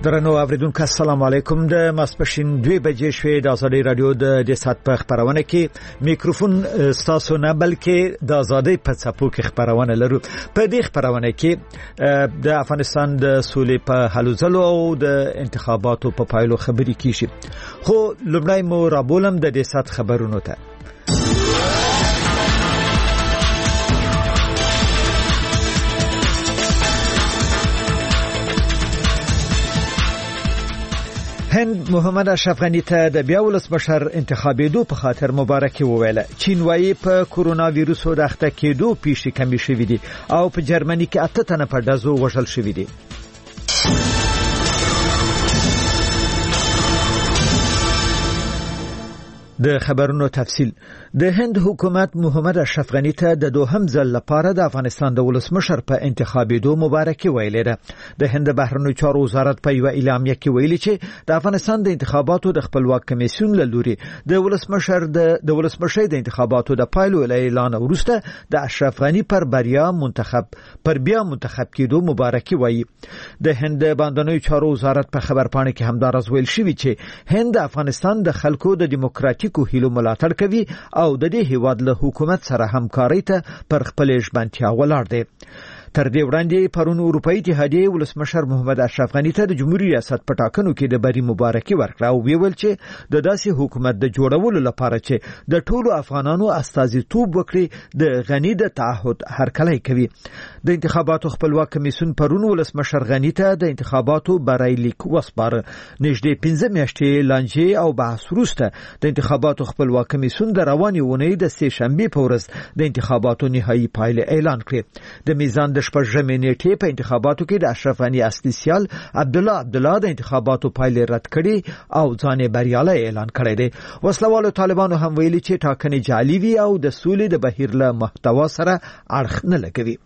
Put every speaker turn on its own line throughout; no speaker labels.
درنو اوریدونکو السلام علیکم د ماسپښین 2 بجې شوې د ازادي رادیو د سات په خبرونه کې میکروفون تاسو نه بلکې د ازادي په څپو کې خبرونه لرو. په دې خبرونه کې د افغانستان د سولې په هلو ځلو او د انتخاباتو په پایلو خبرې کیږي. خو لومړی مو رابولم د دې سات خبرونو ته. هند محمد اشرف غنی ته د بیا ولسمشر انتخابېدو په خاطر مبارکي وویله. چین وايي په کورونا وایروس د اخته کېدو پیښې کمې شوې دي او په جرمني کې 8 تنه په ډزو وژل شوي دي. د خبرونو تفصیل. د هند حکومت محمد اشرف غنی ته د دوهم ځل لپاره د افغانستان د ولسمشر په انتخابېدو مبارکي ویلې ده. د هند بهرنیو چارو وزارت په یو اعلامیه کې ویلي چې د افغانستان د انتخاباتو د خپلواک کمیسیون له لوري د ولسمشر د انتخاباتو د پایلو اعلان وروسته د اشرف غنی پر بیا منتخب کېدو مبارکي وایي. د هند باندنیو چارو وزارت په خبرپاڼه کې همدارس ویل شوی چې هند د افغانستان د خلکو د دیموکراتیکو هیلو ملاتړ کوي او د دې هیواد له حکومت سره همکاري ته پر خپل ژمنتیا ولاړ دی. تر دې وړاندې پرون اروپאי اتحادیه ولسمشر محمد اشرف غنی ته د جمهوریت ریاست په ټاکنو کې د بری مبارکي ورکړه او ویل چې د داسې حکومت د جوړولو لپاره چې د ټولو افغانانو استازیتوب وکړي د غنی د تعهد هرکلی کوي. د انتخاباتو خپلواک کمیسیون پرون ولسمشر غنی ته د انتخاباتو برایلیک وسپاره. نږدې 15 میاشتې لانجې او بحث وروسته د انتخاباتو خپلواک کمیسیون د روانې اونۍ د سه شنبه په ورځ د انتخاباتو نهایی پایلې اعلان کړې. د میزان شپږمې نیټې په انتخاباتو کې د اشرف غنی اصلي سیال عبدالله د انتخاباتو پایلې رد کړي او ځان بریالی اعلان کړی دی. وسلوالو طالبانو هم ویلي چې ټاکنې جعلي وي او د سولې د بهیر له محتوا سره اړخ نه لګوي.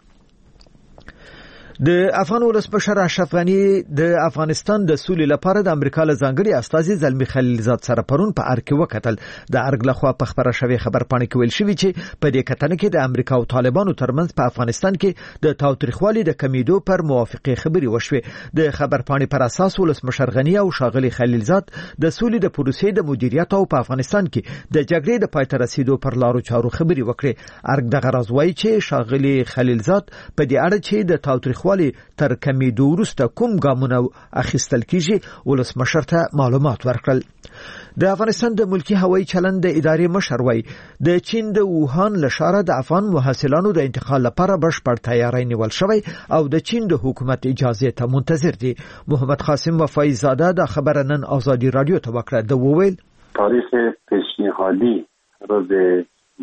د افغان ولسمشر اشرف غنی د افغانستان د سولې لپاره د امریکا له ځانګړي استازي زلمی خلیلزاد سره پرون په ارګ وکتل. د ارګ لخوا په خبره شوی خبرپاڼه کې ویل شوی چې په دې کتنه کې د امریکا او طالبانو ترمنځ په افغانستان کې د تاوتریخوالي د کمیدو پر موافقه خبري وشوه. د خبرپاڼې پر اساس ولسمشر غنی او شاغلی خلیلزاد د سولې د پروسې د مدیریت او په افغانستان کې د جګړې د پای ته رسیدو پر لارو چارو خبري وکړي. ارګ د غرض وایي چې شاغلی خلیلزاد په دې اړه چې د تاوتریخوالي تر کمیدو وروسته کوم ګامونه اخیستل کیږي ولسمشر ته معلومات ورکړل. د افغانستان د ملکی هوایي چلند د ادارې مشر وایي د چین د ووهان له ښاره د افغان محصلانو د انتقال لپاره بشپړ تیاری نیول شوی او د چین د حکومت اجازه ته منتظر دي. محمد قاسم وفای زاده د خبر نن ازادي رادیو ته وکړه. د وویل
تاریخ پیشنهادی روز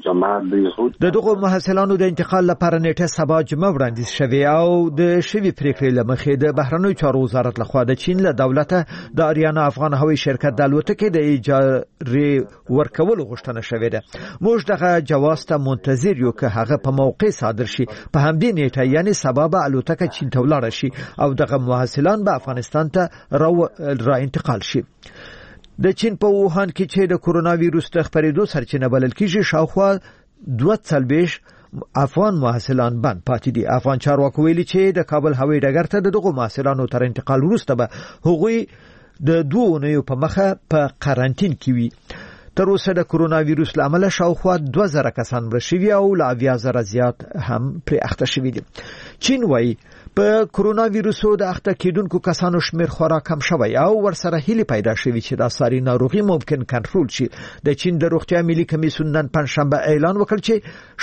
د
دغه محصلانو د انتقال لپاره نیټه سبا جمعه وړاندیز شوی او د شوی پریکړې لمخې د بهرنیو چارو وزارت لخوا د چین له دولت د اریانا افغان هوایي شرکت د الوتکې د اجازه ورکولو غوښتنه شوې ده. موږ دغه جواز ته منتظر یو که هغه په موقع صادر شي. په همدې نیټه یعنی سبا به الوتکه چین ته ولاړ شي او دغه محصلان به افغانستان ته را انتقال شي. د چین په ووهان کې چې د کورونا وایروس د خپرېدو سرچینه بلل کېږي شاوخوا 240 افغان محصلان بند پاتې دي. افغان چارواکو ویلي چې د کابل هوایي ډګر ته دغه محصلانو تر انتقال وروسته به هغوی د 2 اونیو په مخه په قرنټین کې وي. تر اوسه د کورونا وایروس لامل شاوخوا 2000 کسان مړه شوي او لا 20000 زیات هم پرې اخته شوي دي. چین وايي په کورونا وایروس د اخته کېدونکو کسانو شمیر خورا کم شوی او ورسره هیله پیدا شوی چې د ساري ناروغي ممکن کنټرول شي. د چین د روغتیا ملي کمیسیون نن پنځشنبه اعلان وکړ چې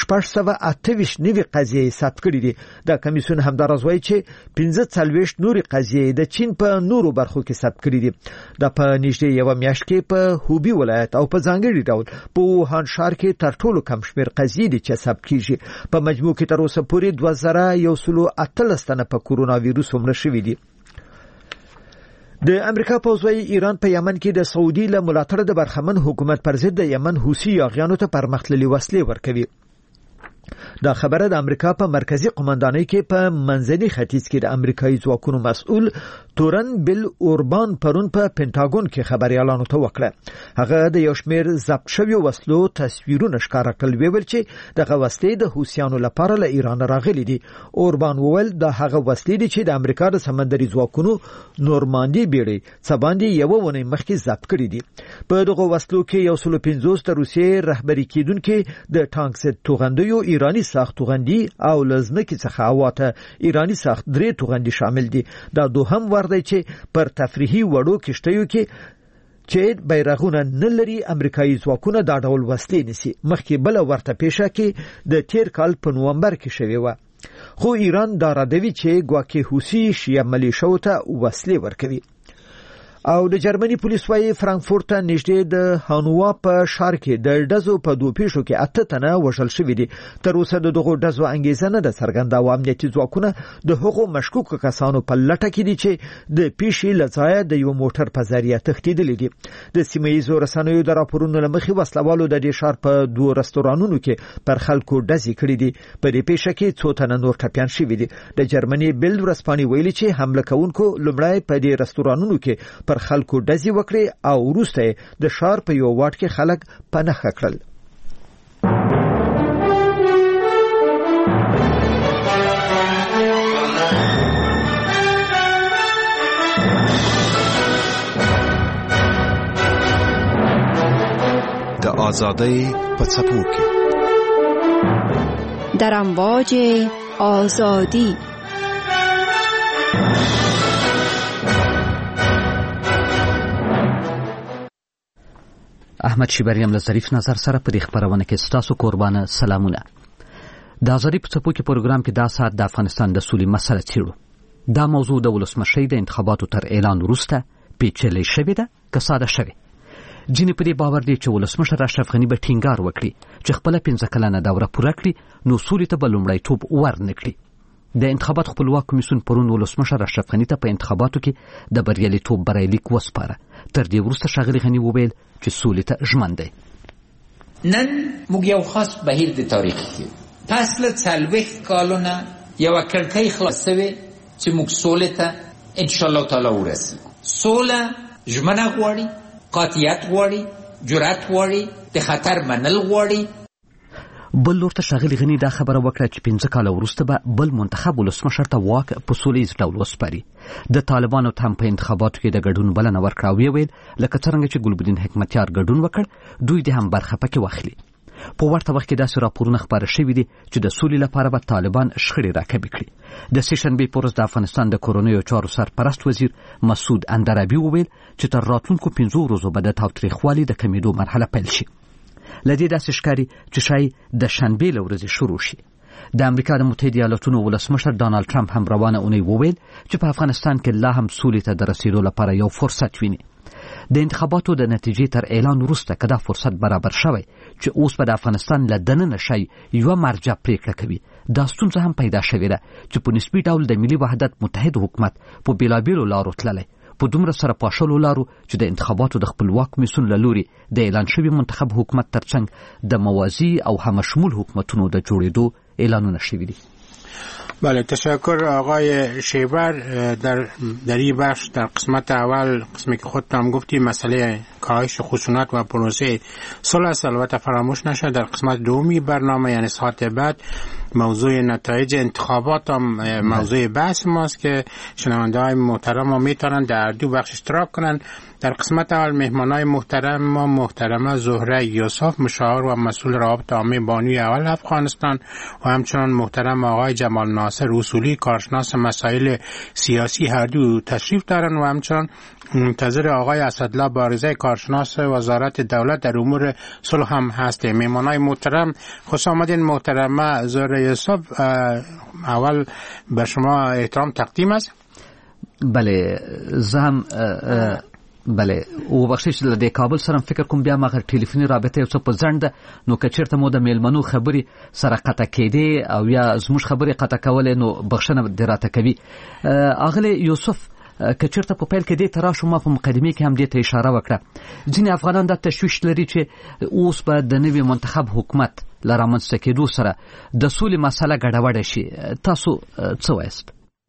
628 نوې قضیې ثبت کړې دي. د کمیسیون همدارس وایي چې 45 نورې قضیې د چین په نورو برخو کې ثبت کړې دي. د په نږدې یو میاشت کې په هوبي ولایت او په ځانګړي ډول په ووهان ښار کې تر ټولو کم شمیر قضیې دي چې ثبت کیږي. په مجموع کې تر اوسه پورې 2118 په کورونا وایروس مړه شوي دي. د امریکا پوځي ایران په یمن کې د سعودي له ملاتړ د برخمن حکومت پر ضد د یمن حوثي یاغیانو ته پرمختللي وسلې ورکوي. دا خبره د امریکا په مرکزی قومندانۍ کې په منځني ختیځ کې د امریکایي ځواکونو مسؤل تورن بیل اوربان پرون په پینټاګون کې خبريالانو ته وکړه. هغه د یو شمېر ضبط شوی وسلو تصویرونه ښکاره کړل، ویل چې دغه وسلې د حوثیانو لپاره له ایران راغلي دي. اوربان وویل دا هغه وسلې دي چې د امریکا د سمندري ځواکونو نورماندي بیړۍ څه باندې یو ونې مخکې ضبط کړي دي. په دغه وسلو کې 150 د روسیې رهبری کیدونکو د ټانک ضد توغندیو ایرانی ساخت توغندي او لزمکي څخه اواته ایرانی ساخت 3 توغندي شامل دي. دا دوهم ور دی چې پر تفریحي وړو کشتیو کې چې بیرغونه نه لري امریکایي ځواکونه دا ډول وسلې نسی. مخکې بل ورته پیښه کې د تیر کال په نومبر کې شوی و، خو ایران دا ردوي چې ګواکې حوثي شیعه ملیشو ته وسلې ورکوي. او د جرمني پولیس وايي فرانکفورت ته نږدې د هانوا په ښار کې د ډزو په دوه پیښو کې 8 تنه وژل شوي دي. تر اوسه دغه ډزو انګیزه نه ده څرګنده او امنیتي ځواکونه د هغو مشکوک کسانو په لټه کې دي چې د پیښې لځای د یو موټر په ذریعہ تښتېدلي دي. د سیمه‌ییزو رسنیو د راپورونو لمخې وسلوالو د دې ښار په 2 رستورانونو کې پر خلکو ډزې کړې دي. په دې پیښه کې 2 تنه نور ټپيان شوي دي. د جرمني بیلډ ورځپاڼې ویلي چې حمله کوونکو لومړی په دې رستورانونو کې پر خلکو ډزې وکړي او وروسته د ښار په یو واټ کې خلک پناه کړل.
د آزادۍ په څپو کې
در امواج آزادی
احمد شیبریم له ظریف نظر سره په دې خبرونه کې ستاسو قربانه سلامونه. د آزادۍ په څپو کې پروګرام کې دا ساعت د افغانستان د سولې مسله څیړو. دا موضوع د ولسمشۍ د انتخاباتو تر اعلان وروسته پیچلې شوې ده که ساده شوې. ځینې په دې باور دي چې ولسمشر اشرف غني به ټینګار وکړي چې خپله 15 کلنه دوره پوره کړي نو سولې ته به لومړیتوب ورنکړي. د انتخابات خپلواک کمیسیون پرون ولسمشر اشرف غني ته په انتخاباتو کې د بریالیتوب برایلیک وسپاره. تر دې وروسته ښاغلي غني وویل چې سولې ته ژمن دی.
نن موږ یو خاص بهیر د تاریخ کې پس له 40 کالونه یو کړکۍ خلاص شوه چې موږ سولې ته ان شاء الله تعالی ورسېږو. سوله ژمنه غواړي، قاطعیت غواړي، جرأت غواړي، د خطر منل غواړي.
بل لور ته ښاغلي غني دا خبره وکړه چې 15 کاله وروسته به بل منتخب ولسمشر ته واک په سولیز ډول وسپاري. د طالبانو ته هم په انتخاباتو کې د ګډون بلنه ورکړه او ویل لکه څنګه چې ګلبدین حکمتیار ګډون وکړ دوی دې هم برخه پکې واخلي. په ورته وخت کې داسې راپورونه خبره شوي دي چې د سولې لپاره به طالبان شخړې راکبې کړي. د سیشنبې په ورځ د افغانستان د کورنیو چارو سرپرست وزیر مسعود اندرابي وویل چې تر راتلونکو 15 ورځو به د تاوتریخوالي د کمیدو مرحله پیل شي. لدې داسې ښکاري چې شاید د شنبې له ورځې شروع شي. د امریکا د متحده ایالاتونو ولسمشر ډانلډ ټرمپ هم روانه اونۍ وویل چې په افغانستان کې لا هم سولې ته د رسیدو لپاره یو فرصت ویني. د انتخاباتو د نتیجې تر اعلان وروسته که دا فرصت برابر شوی چې اوس به د افغانستان له دننه شي یوه مرجع پریکړه کوي، دا ستونزه هم پیدا شوې ده چې په نسبي ډول د ملي وحدت متحد حکومت په بېلابېلو لارو تللی په دومره سره پاشلو لارو چې د انتخاباتو د خپلواک کمیسیون له لوري د اعلان شوي منتخب حکومت ترڅنګ د موازی او همشمول حکومتونو د جوړېدو اعلانونه شوي دي.
بله، تشکر آقای شیبر. در این بخش در قسمت اول قسمی که خودت هم گفتی مسئله کاهش خشونت و پروسه صلح است. البته فراموش نشه در قسمت دومی برنامه یعنی ساعت بعد موضوع نتایج انتخابات هم موضوع بحث ماست که شنونده های محترم ها میتونن در دو بخش اشتراک کنن. در قسمت اول مهمانای محترم ما محترمه زهره یوسف مشاور و مسئول روابط عامه بانوی اول افغانستان و همچنان محترم آقای جمال ناصر اصولی کارشناس مسائل سیاسی هر دو تشریف دارن و همچنان منتظر آقای اسدالله بارزه کارشناس وزارت دولت در امور صلح هم هستیم. مهمانای محترم خوش آمدین. محترمه زهره یوسف، اول به شما احترام تقدیم است.
بله، زم بله او بخشش له کابل سره فکر کوم بیا مغه ټلیفوني رابطه یو څه په ځنډ نو کچیرته مو د میلمنو خبري سره قطع کېدی او یا زموږ خبري قطع کول نو بخښنه دراته کوي. اغله یوسف کچرته په پیل کې دې تراشو ما په مقدمه کې هم دې ته اشاره وکړه ځینې افغانان د تشویش لري چې اوس به د نوي منتخب حکومت لرامنځته کېدو سره د سولې مسله ګډوډه شي تاسو څه وایست؟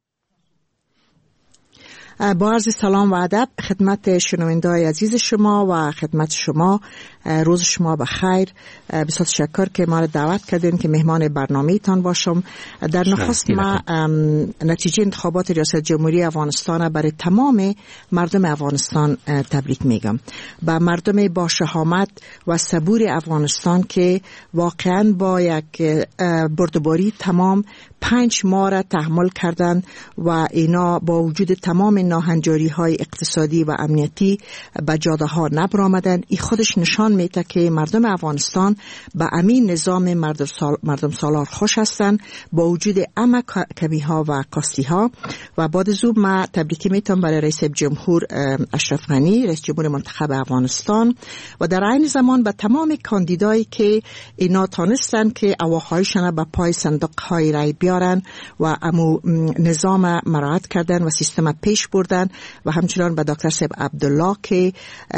با عرض سلام و ادب خدمت شنونده‌های عزیز شما و خدمت شما، روز شما بخیر. بسیار تشکر که ما را دعوت کردین که مهمان برنامه تان باشم. در نخست ما نتیجه انتخابات ریاست جمهوری افغانستان برای تمام مردم افغانستان تبریک میگم. با مردم با شهامت و صبور افغانستان که واقعا با یک بردباری تمام 5 ماه را تحمل کردن و اینا با وجود تمام ناهنجاری های اقتصادی و امنیتی به جاده ها نبرآمدن. این خودش نشان میده که مردم افغانستان به امین نظام مردم سالار خوش هستند با وجود همه کمی ها و کاستی ها. و بعد از او ما تبریکی میتونم برای رئیس جمهور اشرف غنی، رئیس جمهور منتخب افغانستان، و در عین زمان به تمام کاندیدایی که اینا تانستن که اواخایشان به پای صندوق های رای بیارن و امو نظام مراعات کردن و سیستم پیش بردن، و همچنان به دکتر صاحب عبدالله که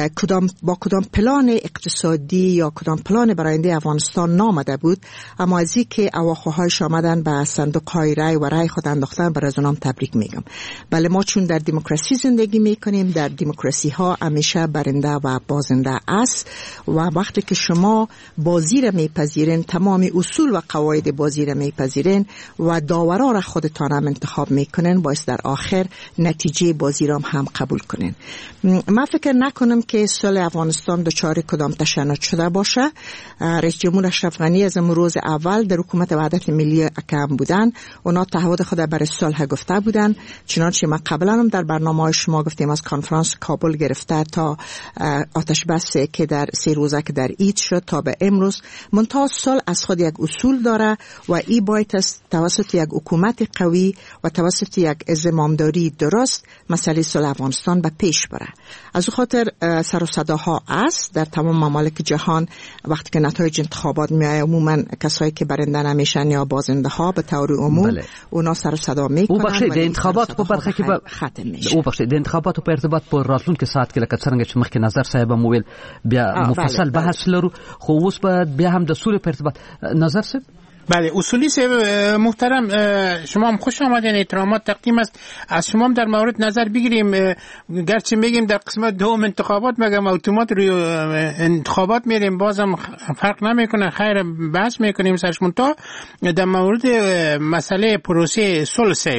با کدام پلان اقتصادی یا کدام پلان براینده افغانستان نامده بود، اما از این که اواخوهایش آمدن به صندوق های رای و رای خود انداختن، برای از اونام تبریک میگم. بله، ما چون در دموکراسی زندگی میکنیم، در دموکراسی ها همیشه برنده و بازنده است، و وقتی که شما بازی را میپذیرین، تمام اصول و قواعد بازی را میپذیرین و داورا را خودتان هم انتخاب میکنین، باعث در آخر نتیجه بازی را هم قبول کنین. من فکر نکنم که سال افغانستان دچار کدام تشنج شده باشه. رئیس جمهور اشرف غنی از روز اول در حکومت وحدت ملی اکم بودن، اونا تعهد خود برای صلح گفته بودن، چنانچه ما قبلا هم در برنامه شما گفتیم از کنفرانس کابل گرفته تا آتش بس که در 3 روزه که در عید شد تا به امروز، منتها صلح از خود یک اصول داره و این باید توسط یک حکومت قوی و توسط یک زمامداری درست مسئله صلح افغانستان به پیش بره. از خاطر سر و صداها است در تمام ممالک جهان وقتی که نتایج انتخابات میاد، عموما کسایی که برنده نمیشن یا بازنده ها به طور عموم اونا سر و صدا میکنن.
او بخشی د انتخابات په برخه کې به
ختم میشه.
او بخشی د انتخابات په ارتباط په راتلونکي ساعت کې لکه څنګه چې مخکې نظر صاحب مویل بیا مفصل بحث لرو، خو اوس به بیا هم د سولې په ارتباط نظر صاحب.
بله، اصولی صاحب محترم، شما هم خوش آمدین، احترامات تقدیم است. از شما هم در مورد نظر بگیریم. گرچه میگیم در قسمت دوم انتخابات مگم اتومات روی انتخابات میریم، بازم فرق نمیکنه، خیر بحث میکنیم سرش. منتها در مورد مسئله پروسه صلح صاحب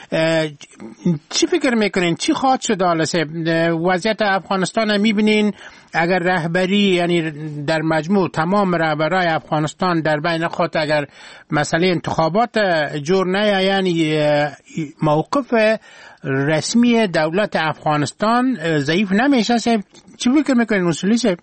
چی فکر میکنین؟ چی خواهد شد حالا صاحب؟ وضعیت افغانستان میبینین اگر رهبری، یعنی در مجموع تمام رهبرای افغانستان در بین خود اگر مسئله انتخابات جور نه، یعنی موقف رسمی دولت افغانستان ضعیف نمیشه صاحب؟ چی فکر میکنین اصولی صاحب؟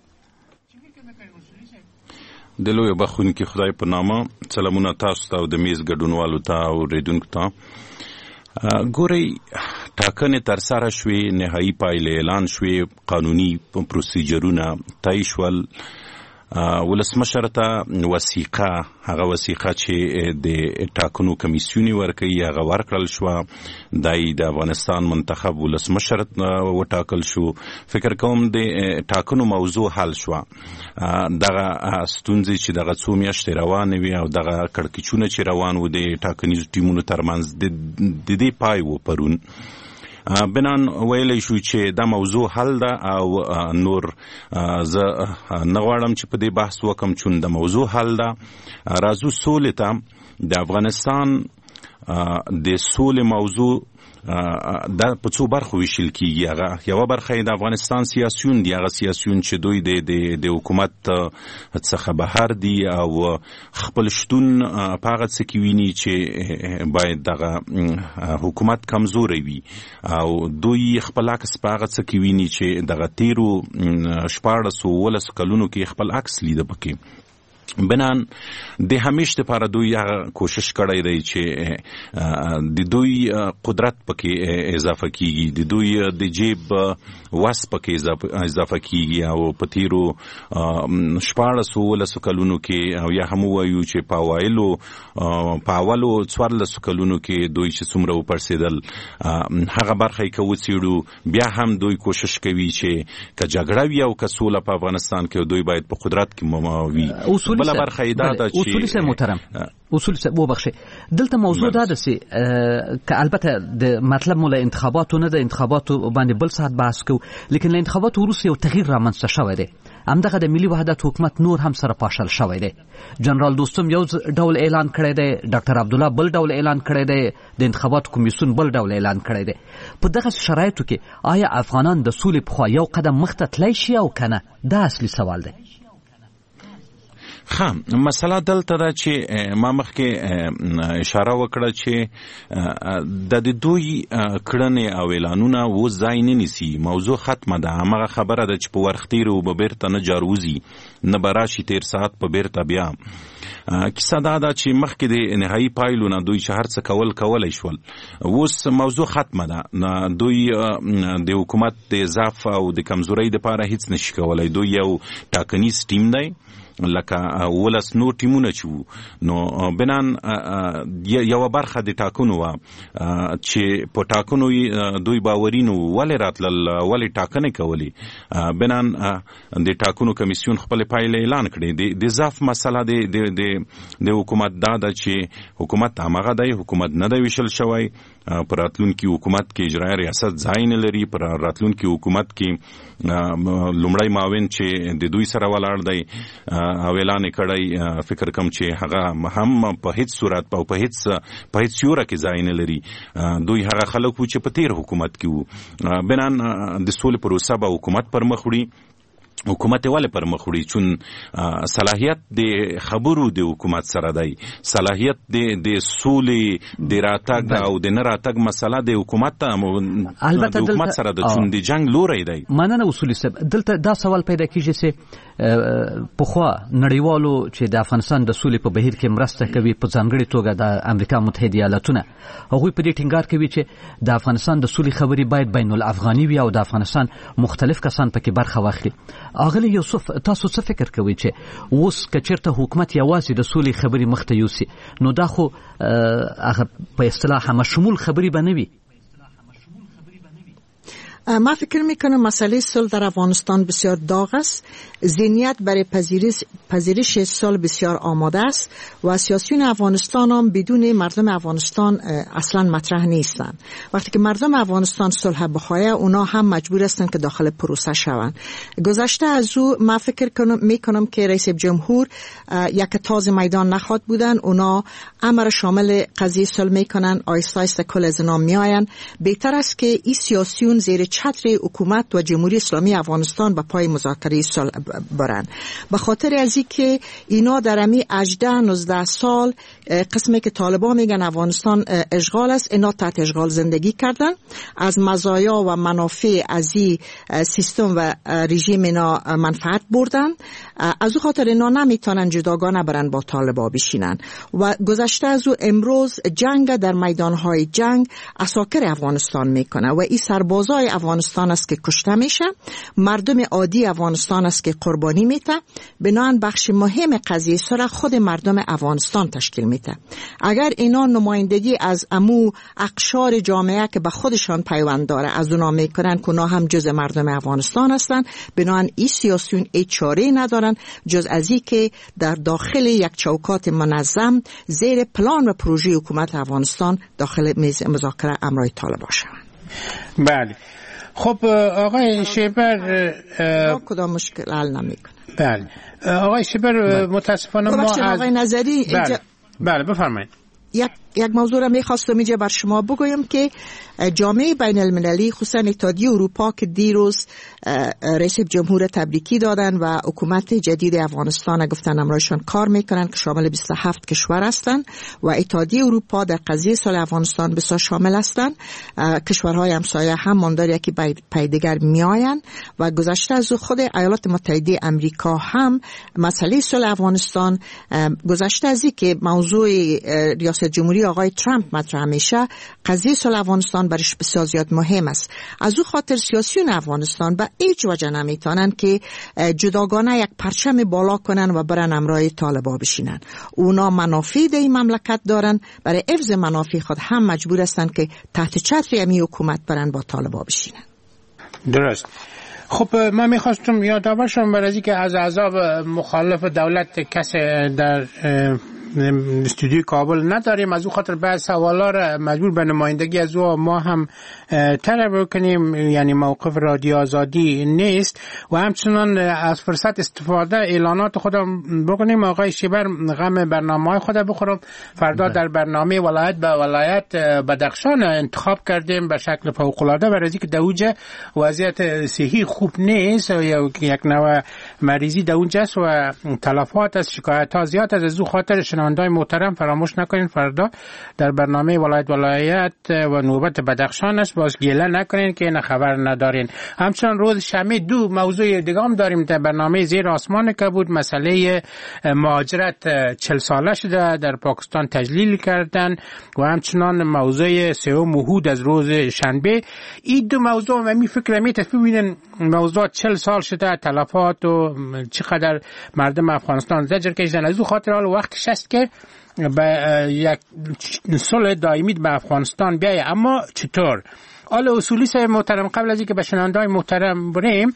دلوی بخون که خدای په نامه، سلامونه تاسو ته او د میز ګډونوالو ته او ریډونکو ته. ګورئ، ټاکنې ترسره شوې، نهایي پایلې اعلان شوې، قانوني پروسیجرونه طی شول، ولسمشر ته وثیقه، هغه وثیقه چې د ټاکنو کمیسیونی ورکوي هغه ورکړل شوه، دای د افغانستان منتخب ولسمشر وټاکل شو. فکر کوم د ټاکنو موضوع حل شوه. دغه ستونزې چې دغه څو میاشتې روانې وي او دغه کړکېچونه چې روان وو د ټاکنیزو ټیمونو ترمنځ د دې پای و پرون بنان ویلی شو چې دا موضوع حل ده او نور زه نه غواړم چې په دې بحث وکم، چون د موضوع حل ده. راځو سولې ته. د افغانستان د سولې موضوع دا په څو برخو ویشل کیږي. هغه یو برخه د افغانستان سیاسيون دي، هغه سیاسيون چې دوی د حکومت څخه بهر دي او خپل شتون په هغه څه کې ویني چې باید دغه حکومت کمزوري وي، او دوی خپل عکس په هغه څه کې ویني چې دغه تیرو 14 کلونو کې خپل عکس لیده پکې. بنان د همیش لپاره دوی کوشش کړی دی چې د دوی قدرت پکې اضافه کیږي، د دوی د جیب وس پکې اضافه کیږي او په تیرو 14 کلونو کې او یا هم وایو چې په اولو 14 کلونو کې دوی چې څومره وپرسېدل هغه برخه یې که وڅېړو بیا هم دوی کوشش کوي چې که جګړه وي او که سوله په افغانستان کې دوی باید په قدرت کې وي. بله برخه یې دا ده چې
اصول سه محترم اصول سه وبخښه دلته موضوع دا ده چې که البته د مطلب مولا انتخاباتو نه د انتخاباتو باندې بل ساعت بحث کو، لیکن له انتخاباتو وروسته یو تغییر رامنځته شوی دی. همدغه د ملي وحدت حکومت نور هم سره پاشل شوی دی. جنرال دوستم یو ډول اعلان کړی دی، ډاکټر عبدالله بل ډول اعلان کړی دی، د انتخاباتو کمیسیون بل ډول اعلان کړی دی. په دغه شرایطو کې آیا افغانان د سولې په خوا یو قدم مخته تللی شي او کنه؟ دا اصلي سوال دی.
مسله دلته ده چې ما مخکې اشاره وکړه چې د دوی کړنې او اعلانونه و ځای نه نیسي، موضوع ختمه ده. همغه خبره ده چې په ورختیر او به بیرته نه جاروزي نه به راشي تیر ساعت په بیرته بیا. کیسه دا ده چې مخکې د نهایي پایلونه دوی چې هر څه کولی شول، اوس موضوع ختمه ده. دوی د حکومت د ضعف او د کمزورۍ دپاره هیڅ نشي کولی. دوی یو ټاکنیز ټیم دی لکه ولس نور ټیمونه چې وو، نو بنان یو برخه د ټاکنو وه چې په ټاکنو دوی باوري نه وو، ولې راتلل، ولې ټاکنې کولې. بنان د ټاکنو کمیسیون خپل پایلې اعلان کړې. د ضعف مسله د حکومت دا ده چې حکومت همغه دی، حکومت نه دی ویشل شوی. پر راتلونکي حکومت کې اجرایي ریاست ځای نه لري. پر راتلونکي حکومت کې لومړی معاون چې د دوی سره ولاړ دی او اعلان کړی، فکر کوم چې هغه هم په هیڅ صورت او په هیڅ سیوره کې ځای نه لري. دوی هغه خلک وو چې په تیر حکومت کې وو. بنان د سولې پروسه به حکومت پر مخ وړي. حکومت ولې پر مخ وړي؟ چون صلاحیت د خبرو د حکومت سره دی، صلاحیت د سولې د راتګ او د نه راتګ مسله د حکومت سره ده، چون د جنگ لوری دی.
مننه اصولي صاحب. دلته دا سوال پیدا کیږي چې پخوا نړیوالو چې د افغانستان د سولې په بهیر کې مرسته کوي، په ځانګړې توګه د امریکا متحده ایالاتونه، هغوی په دې ټینګار کوي چې د افغانستان د سولې خبرې باید بین الافغاني وي او د افغانستان مختلف کسان پکې برخه واخلي. اغلی یوسف، تاسو څه فکر کوئ چې اوس که چېرته حکومت یوازې د سولې خبرې مخته یوسي، نو دا خو هغه په اصطلاح همشمول خبرې به نه وي؟
ما فکر میکنم مسئله صلح در افغانستان بسیار داغ است. ذهنیت برای پذیرش صلح بسیار آماده است و سیاسیون افغانستان هم بدون مردم افغانستان اصلا مطرح نیستند. وقتی که مردم افغانستان صلح بخواهد، اونا هم مجبور هستند که داخل پروسه شوند. گذشته از او ما فکر میکنم که رئیس جمهور یک تاز میدان نخواد بودن. اونا امر شامل قضیه صلح میکنن، آیسته آیسته کل از اینا میآیند. بهتر است که این سیاسیون زیر چتر حکومت و جمهوری اسلامی افغانستان به پای مذاکره صلح برند. به خاطر از اینکه اینا در امی 18-19 سال قسمی که طالبان میگن افغانستان اشغال است، اینا تحت اشغال زندگی کردن، از مزایا و منافع از این سیستم و رژیم اینا منفعت بردن. از او خاطر اینا نمیتونن جداگانه برن با طالبان بشینن. و گذشته از او امروز جنگ در میدانهای جنگ اساکر افغانستان میکنه و این سربازای افغانستان است که کشته میشه، مردم عادی افغانستان است که قربانی میده. بنابراین بخش مهم قضیه سر خود مردم افغانستان تشکیل میده. اگر اینا نمایندگی از امو اقشار جامعه که به خودشان پیوند داره از اونا میکنن که اونا هم جز مردم افغانستان هستن، بنابراین این سیاسیون ای چاره ندارن جز از این که در داخل یک چوکات منظم زیر پلان و پروژه حکومت افغانستان داخل میز مذاکره امرای طالبان شوند.
بله. خب آقای شیبر
کدام مشکل حل نمیکنه.
بله آقای شیبر، متاسفانه ما از
آقای نظری
بله بفرمایید.
یک یک موضوع را میخواستم اینجا بر شما بگویم که جامعه بین المللی خصوصا اتحادیه اروپا که دیروز رئیس جمهور تبریکی دادن و حکومت جدید افغانستان گفتن امرایشان کار میکنن که شامل 27 کشور هستند و اتحادیه اروپا در قضیه سال افغانستان بسیار شامل هستند. کشورهای همسایه هم ماندار یکی پای دیگر میآیند و گذشته از خود ایالات متحده امریکا هم مسئله سال افغانستان گذشته از این که موضوع ریاست جمهوری آقای ترامپ مطرح میشه، قضیه سال افغانستان برش بسیار زیاد مهم است. از او خاطر سیاسیون افغانستان به هیچ وجه نمیتونن که جداگانه یک پرچم بالا کنن و برن همراه طالبان بشینن. اونا منافع در این مملکت دارن، برای حفظ منافع خود هم مجبور هستن که تحت چتر امی حکومت برن با طالبان بشینن.
درست. خب من میخواستم یادآور شم برای اینکه از احزاب مخالف دولت کسی در استودیوی کابل نداریم، از او خاطر بعض سوالا را مجبور به نمایندگی از او ما هم طلب کنیم، یعنی موقف رادیو آزادی نیست و همچنان از فرصت استفاده اعلانات خودم بکنیم. آقای شیبر غم برنامه‌های خود بخورم. فردا در برنامه ولایت به ولایت بدخشان انتخاب کردیم به شکل فوق‌العاده برای اینکه در اونجا وضعیت صحی خوب نیست، یک نوع مریضی در اونجا است و تلفات از شکایت‌ها زیاد است. از او خاطر شنونده‌های محترم فراموش نکنین فردا در برنامه ولایت و نوبت بدخشان است، باز گله نکنین که این خبر ندارین. همچنان روز شنبه دو موضوع دیگه هم داریم در برنامه زیر آسمان که بود مسئله مهاجرت 40 ساله شده در پاکستان تجلیل کردن و همچنان موضوع سوم وحود از روز شنبه. این دو موضوع من فکر می‌کنم موضوع 40 سال شده تلفات و چقدر مردم افغانستان زجر کشیدن. از او خاطر حال وقتش است که به یک صلح دائمی به افغانستان بیایه. اما چطور؟ حالا اصولی صاحب محترم قبل از اینکه به شنونده‌های محترم بریم،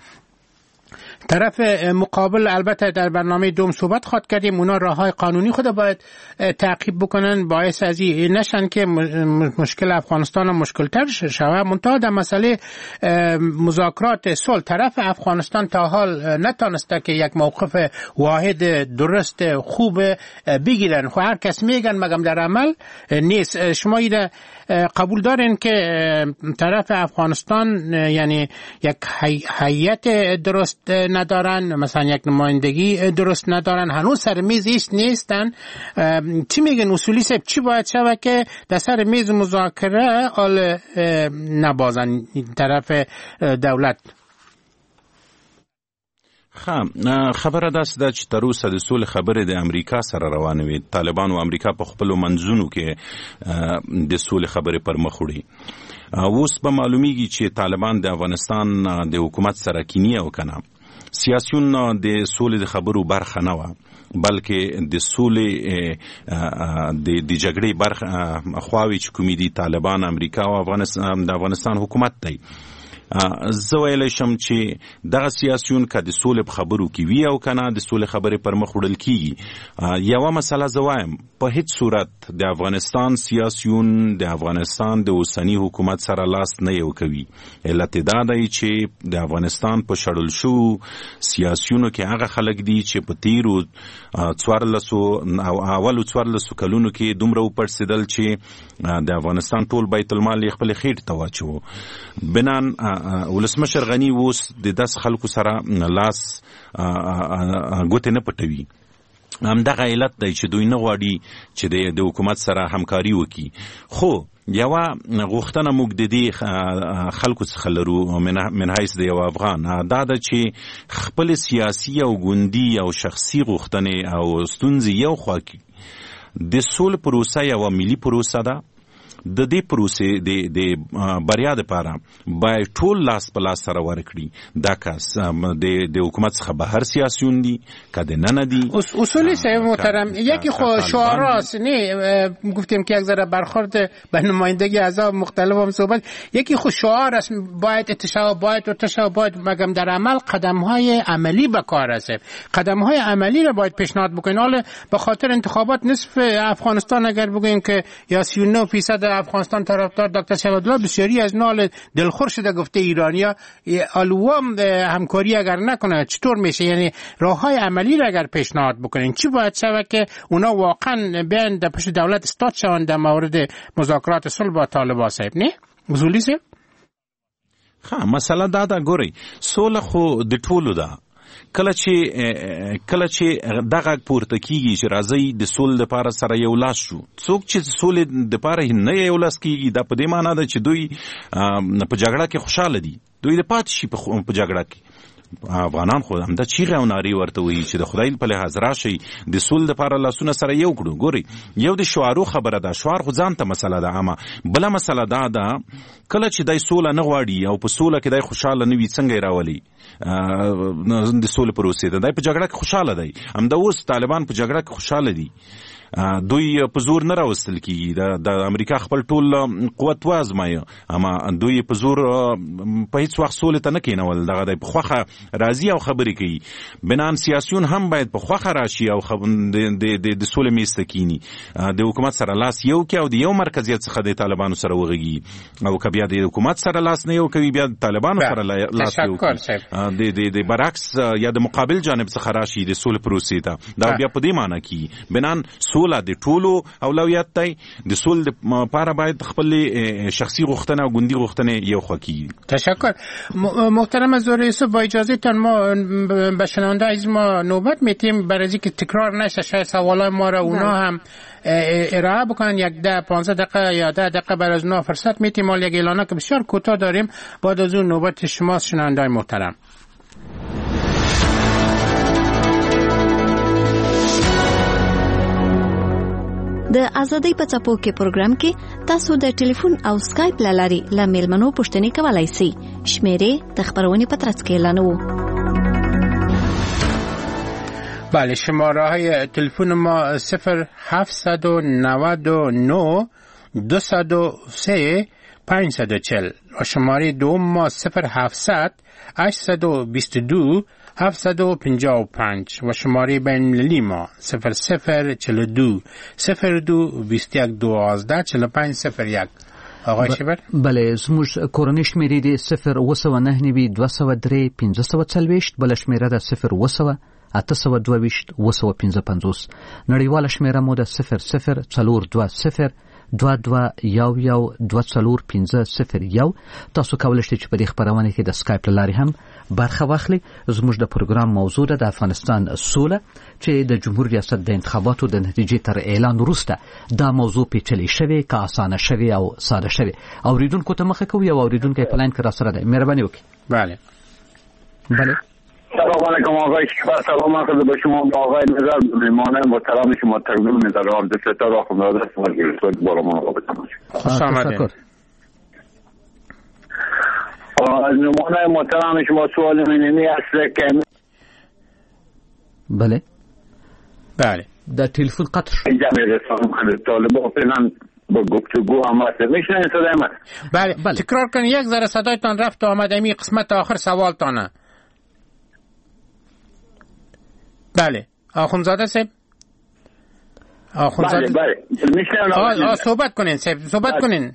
طرف مقابل البته در برنامه دوم صحبت خواهد کردیم، اونا راههای قانونی خود باید تعقیب بکنن، باعث از این نشن که مشکل افغانستان مشکل تر شود. منتها در مسئله مذاکرات صلح طرف افغانستان تا حال نتانسته که یک موقف واحد درست خوب بگیرن. خب هر کس میگن مگم در عمل نیست. شما ایده قبول دارین که طرف افغانستان یعنی یک هیئت درست ندارن، مثلا یک نمایندگی درست ندارن، هنوز سر میز ایست نیستن؟ چی میگن اصولی صاحب؟ چی باید شود که در سر میز مذاکره حال نبازن طرف دولت؟
خبره داسې ده چې تر اوسه د سولې خبرې د امریکا سره روانې وي. طالبان او امریکا په خپلو منځونو کې د سولې خبرې پر مخ وړي. اوس به معلومیږي چې طالبان د افغانستان د حکومت سره کینی او کنه سیاسيون د سولې د خبرو برخه نه و، بلکې د سولې د جګړې برخه خواوي چې کومې دي طالبان امریکا او افغانستان حکومت دی. زه ویلی شم چې دغه سیاسیون که د سولې په خبرو کې وي او کنه د سولې خبرې پر مخ وړل کیږي. یوه مسله زه وایم، په هیڅ صورت د افغانستان سیاسیون د افغانستان د اوسني حکومت سره لاس نه یو کوي. علت دا دی چې د افغانستان په شړل شو سیاسیونو کې هغه خلک دي چې په تیرو 14 کلونو کې دومره وپړسېدل چې د افغانستان ټول بیت المال یې خپل خېټې ته واچوه. بنان ولسمشر غنی اوس د داس خلکو سره لاس ګوتې نه پټوي. همدغه علت دی چې دوی نه غواړي چې د حکومت سره همکاري وکړي. خو یوه غوښتنه موږ د دې خلکو څخه لرو من حیث د یو افغان، دا ده چې خپل سیاسي او ګوندي او شخصي غوښتنې او ستونزې یو خوا کړي. د سولې پروسه یوه ملي پروسه ده. د دې پروسې د بریا لپاره باید ټول لاس په لاس سره ورکړي. دا کس د حکومت څخه بهر سیاسیون دي که د نه دي.
اصولی صاحب محترم، یکی خود شعاراست، نه گفتیم که یک ذره برخورد به نمایندگی اعضا مختلف هم صحبت، یکی خود شعار است، باید اتشاب باید مگم در عمل قدم‌های عملی به کار است. قدم‌های عملی را باید پیشنهاد بکنین. حالا به خاطر انتخابات نصف افغانستان اگر بگوییم که یا 39% افغانستان طرفدار دکتر شهاب‌الله بسیاری از نال دلخور شده گفته ایرانیا الوام همکاری اگر نکنه چطور میشه؟ یعنی راههای عملی را اگر پیشنهاد بکنین چی باید شود که اونا واقعا بیان در پشت دولت استاد شوند در مورد مذاکرات صلح با طالبان صاحب؟ نه وزولی صاحب
مسله دا ګوري سوله خو د ټولو ده. کله چې دغه پورته کیږي چې راځي د سول لپاره سره یو لاس شو، څوک چې سول لپاره نه یو لاس کیږي دا په دې معنی ده چې دوی په جګړه کې خوشاله دي، دوی د پات شي په جګړه کې. افغانان خو هم د چیغه او ناری ورته وي چې د خدای په لحاظ راشي د سول لپاره لاسونه سره یو کړو. ګوري یو د شعارو خبره ده، شعار خو ځان ته مسله ده، اما بل مسله ده کله چې دای سول نه غواړي او په سول کې دای خوشاله نه وي څنګه راولي د سول پروسې ده. دای په جګړه کې خوشاله دی، هم د اوس طالبان په جګړه کې خوشاله دي، دوی په زور نه راوستل کیږي. د امریکا خپل ټول قوت وازمایه، اما دوی په زور په هیڅ وخت سولې ته نه کېنول. دغه د خوخه راضي او خبرې کوي. بنان سیاسيون هم باید په خوخه راشي او د سولې میسته کینی، د حکومت سره لاس یو کې او د یو مرکزیت څخه د طالبانو سره وغږي، او که بیا د حکومت سره لاس نه یو کوي بیا د طالبانو سره لاس یو کوي، د برعکس یا د مقابل جانب څخه راشي د سولې پروسې ته. دا بیا په دې معنی کې بنان سوله د ټولو اولویت دی. د سول لپاره باید خپل شخصي غوښتنه او ګوندي غوښتنه یو خوا کیږي.
تشکر محترم زهره یوسف. با اجازهتان ما به شنونده از ما نوبت میتیم برای اینکه تکرار نشه، شاید سوالای ما را اونا هم ارائه بکنن. 10-15 دقیقه یا 10 دقیقه برای از اونا فرصت میتیم. مال یک اعلانه که بسیار کوتاه داریم، بعد از اون نوبت شماست شنونده محترم.
د ازادۍ په څپو کې پروګرام کې تاسو د ټلیفون او سکایپ لاري لمیلمنو پوښتنې کولای شئ. شمیرې د خبرونې په ترڅ کې اعلانوو.
بله، شماره های تلفن ما 0799 203 540 و شماره دوم ما 0700 822 755 و شماره بین المللی ما 0042 02 21 12 45 01. آقای شبر؟
بله، زموږ کورنۍ شمیرې دي 089 203 540، بل شمیره ده 0 822 955. نړیواله شمیره مو ده 0042 2211245001. تاسو کولای شئ چې په دې خبرونه کې د سکایپ لاري هم برخه واخلئ. زموږ د پروګرام موضوع ده د افغانستان سوله، چې د جمهور ریاست د انتخاباتو د نتیجې تر اعلان وروسته دا موضوع پیچلې شوی، که اسانه شوی او ساده شوی. اوریدونکو ته مخه کوي او اوریدونکو په لاین کې را سره ده. مهرباني وکړئ.
بله.
سلام علیکم آقای شکر. سلام عرض به شما با آقای نظر مهمان محترم شما تقدیم می‌کنم. عبد الستار آخوندزاده شما گیرسوی بالا ما رابطه باشید.
خوش آمدید.
از مهمان محترم شما سوال منی است که
بله در تلفن قطع شد.
جمعی رسان خود طالبان فعلا با گفتگو آمد میشنین صدای من؟
بله. تکرار کنید، یک ذره صدایتان رفت و آمد. امی قسمت آخر سوالتانه. بله آخوندزاده صاحب.
آخوندزاده بله
میشنم. صحبت کنین صاحب، صحبت کنین.